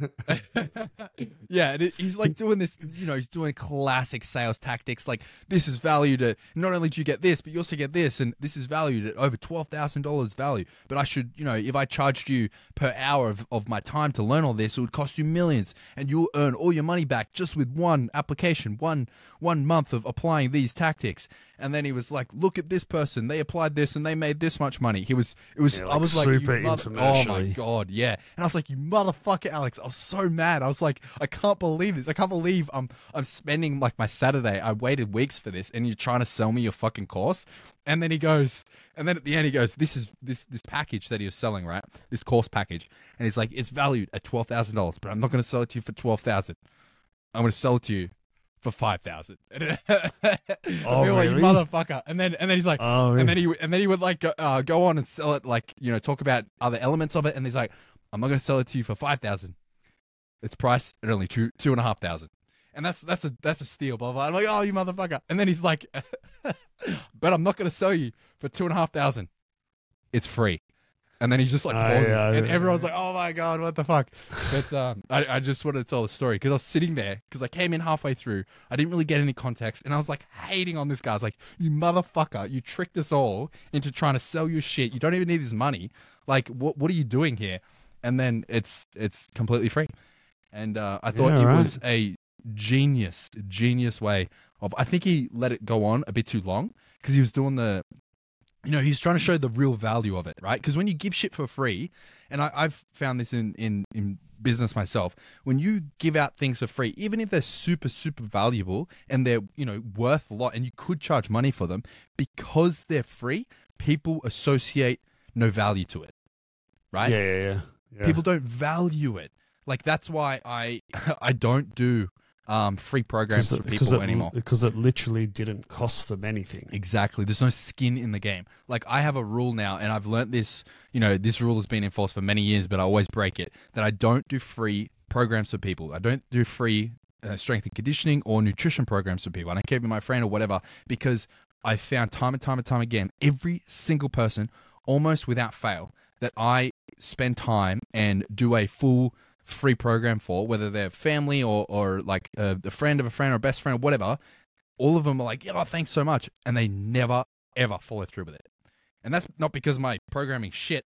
yeah, and it, he's like doing this. You know, he's doing classic sales tactics. Like, this is valued at, not only do you get this, but you also get this, and this is valued at over twelve thousand dollars value. But I should, you know, if I charged you per hour of, of my time to learn all this, it would cost you millions, and you'll earn all your money back just with one application, one one month of applying these tactics. And then he was like, look at this person, they applied this and they made this much money. He was it was Yeah, I like was like, super you mother- oh my god, yeah. And I was like, you motherfucker, Alex. I was so mad. I was like, I can't believe this. I can't believe I'm I'm spending like my Saturday. I waited weeks for this, and you're trying to sell me your fucking course. And then he goes, and then at the end he goes, this is this this package that he was selling, right? This course package. And he's like, it's valued at twelve thousand dollars, but I'm not gonna sell it to you for twelve thousand. I'm gonna sell it to you for five thousand. Oh, like, really? motherfucker. And then and then he's like, Oh, and then really? he and then he would like go, uh, go on and sell it, like, you know, talk about other elements of it. And he's like, I'm not gonna sell it to you for five thousand. It's priced at only two two and a half thousand. And that's that's a that's a steal, blah blah. I'm like, oh, you motherfucker. And then he's like, but I'm not gonna sell you for two and a half thousand. It's free. And then he just like pauses, Oh, yeah, and yeah. everyone's like, "Oh my god, what the fuck?" But um, I, I just wanted to tell the story because I was sitting there because I came in halfway through. I didn't really get any context, and I was like hating on this guy. I was like, "You motherfucker! You tricked us all into trying to sell your shit. You don't even need this money. Like, what what are you doing here?" And then it's it's completely free, and uh, I thought Yeah, it right. was a genius genius way of. I think he let it go on a bit too long because he was doing the. You know, he's trying to show the real value of it, right? Because when you give shit for free, and I, I've found this in, in, in business myself, when you give out things for free, even if they're super, super valuable and they're, you know, worth a lot and you could charge money for them, because they're free, people associate no value to it, right? Yeah, yeah, yeah. yeah. People don't value it. Like, that's why I I don't do um, free programs for people it, anymore. Because it literally didn't cost them anything. Exactly. There's no skin in the game. Like, I have a rule now, and I've learnt this, you know, this rule has been enforced for many years, but I always break it, that I don't do free programs for people. I don't do free uh, strength and conditioning or nutrition programs for people. I don't care if you're my friend or whatever, because I found time and time and time again, every single person, almost without fail, that I spend time and do a full free program for, whether they're family or, or like a, a friend of a friend or a best friend or whatever, all of them are like, yeah, thanks so much. And they never, ever follow through with it. And that's not because my programming shit.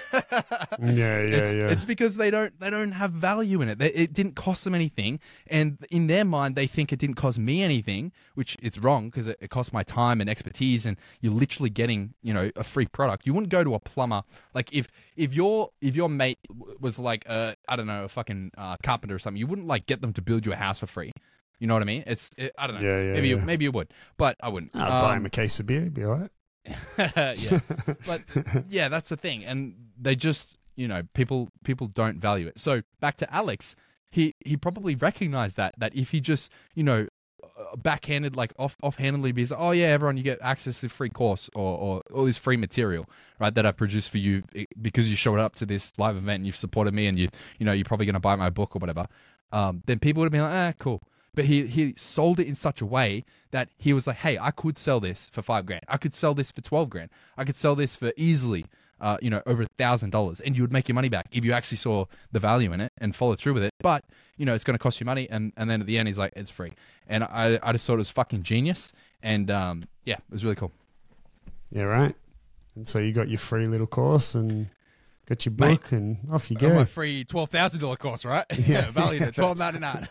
Yeah, yeah, it's, yeah. it's because they don't they don't have value in it. They, it didn't cost them anything, and in their mind they think it didn't cost me anything, which it's wrong because it, it cost my time and expertise. And you're literally getting, you know, a free product. You wouldn't go to a plumber, like if if your if your mate was like a, I don't know, a fucking uh, carpenter or something. You wouldn't like get them to build you a house for free. You know what I mean? It's it, I don't know. Yeah, yeah, maybe yeah. You, maybe you would, but I wouldn't. I'd buy Um, him a case of beer, he'd be all right. yeah, but yeah, that's the thing, and they just, you know, people people don't value it. So back to Alex, he he probably recognized that that if he just, you know, uh, backhanded, like off offhandedly, be like, oh yeah, everyone, you get access to free course or or all this free material, right, that I produced for you because you showed up to this live event and you've supported me, and you you know you're probably gonna buy my book or whatever. Um, then people would have been like, ah, cool. But he, he sold it in such a way that he was like, hey, I could sell this for five grand. I could sell this for twelve grand. I could sell this for easily, uh, you know, over a thousand dollars, and you would make your money back if you actually saw the value in it and followed through with it. But, you know, it's going to cost you money. And, and then at the end, he's like, it's free. And I, I just thought it was fucking genius. And um, yeah, it was really cool. Yeah, right. And so you got your free little course and got your Mate, book, and off you I got my go. free twelve thousand dollars course, right? Yeah. Valued at twelve ninety-nine.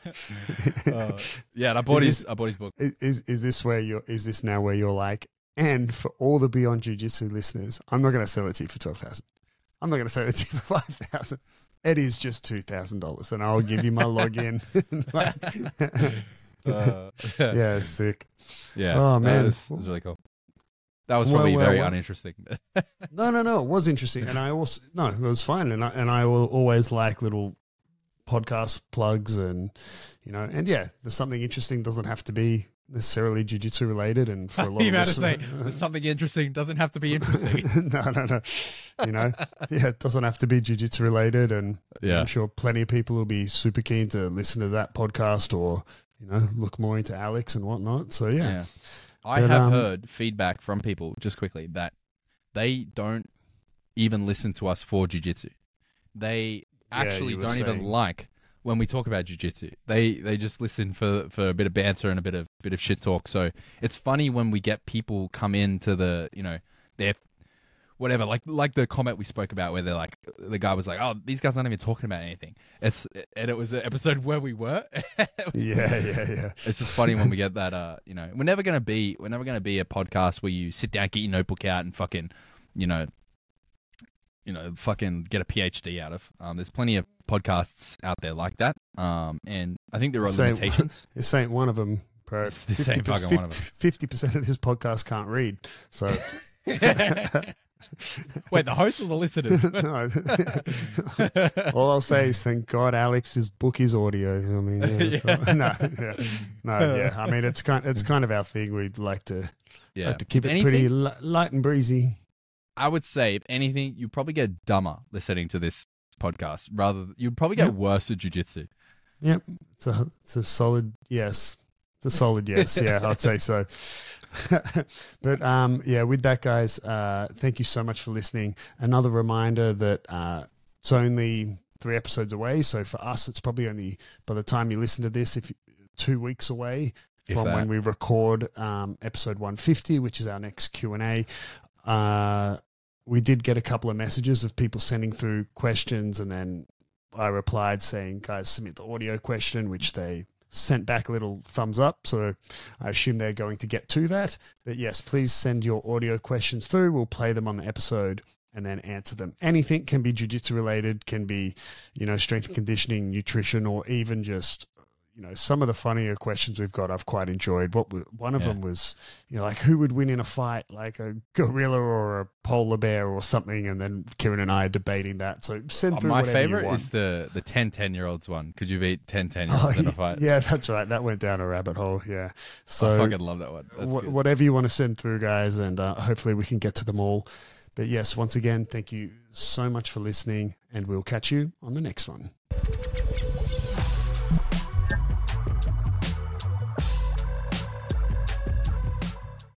uh, yeah, and I bought Is his this- I bought his book. Is, is is this where you're? Is this now where you're like? And for all the Beyond Jiu-Jitsu listeners, I'm not going to sell it to you for twelve thousand. I'm not going to sell it to you for five thousand. It is just two thousand dollars, and I'll give you my login. Uh, Yeah, sick. yeah. Oh, man. That was, it was really cool. That was Well, probably well, very well. uninteresting. No, no, no. It was interesting, and I also no, it was fine, and I and I will always like little podcast plugs, and you know, and yeah, there's something interesting. Doesn't have to be necessarily jiu-jitsu related, and for a lot you of about to say listeners- there's something interesting doesn't have to be interesting. no, no, no. You know, yeah, it doesn't have to be jiu-jitsu related, and Yeah. I'm sure plenty of people will be super keen to listen to that podcast or you know, look more into Alex and whatnot. So yeah, Yeah. I But, have um, heard feedback from people, just quickly, that they don't even listen to us for jiu-jitsu. They actually you were don't even saying. like when we talk about jiu-jitsu. They they just listen for, for a bit of banter and a bit of bit of shit talk. So it's funny when we get people come into the, you know, their whatever, like like the comment we spoke about where they're like, the guy was like, oh, these guys aren't even talking about anything. It's and it was an episode where we were. Yeah, yeah, yeah. It's just funny when we get that. Uh, you know, we're never gonna be we're never gonna be a podcast where you sit down, get your notebook out, and fucking, you know, you know, fucking get a PhD out of. Um, there's plenty of podcasts out there like that. Um, and I think there are Same. limitations. This ain't one of them, bro. It's the same fucking one of them. Fifty percent of this podcast can't read. So Wait, the hosts or the listeners? No. All I'll say is thank God Alex's book is audio. I mean, yeah, Yeah. so- no, yeah, no, yeah. I mean, it's kind, it's kind of our thing. We'd like to, Yeah. like to keep If it pretty anything, li- light and breezy. I would say, if anything, you probably get dumber listening to this podcast. Rather, you'd probably get Yep. worse at jiu-jitsu. Yep, it's a, it's a solid yes. It's a solid yes. Yeah, I'd say so. But um, yeah, with that, guys, uh, thank you so much for listening. Another reminder that uh, it's only three episodes away. So for us, it's probably only by the time you listen to this, if you, two weeks away If from that. when we record um, episode one fifty, which is our next Q and A. Uh, we did get a couple of messages of people sending through questions, and then I replied saying, guys, submit the audio question, which they sent back a little thumbs up. So I assume they're going to get to that. But yes, please send your audio questions through. We'll play them on the episode and then answer them. Anything can be jiu-jitsu related, can be, you know, strength and conditioning, nutrition, or even just, you know, some of the funnier questions we've got I've quite enjoyed. What w- one of Yeah. them was, you know, like who would win in a fight, like a gorilla or a polar bear or something, and then Kieran and I are debating that. So send Uh, through my whatever you favorite want. is the the ten ten-year-olds one. Could you beat ten Oh, ten-year-olds in a fight? yeah, that's right. That went down a rabbit hole. Yeah. I So fucking love that one. That's wh- good. whatever you want to send through, guys, and uh, hopefully we can get to them all. But yes, once again, thank you so much for listening, and we'll catch you on the next one.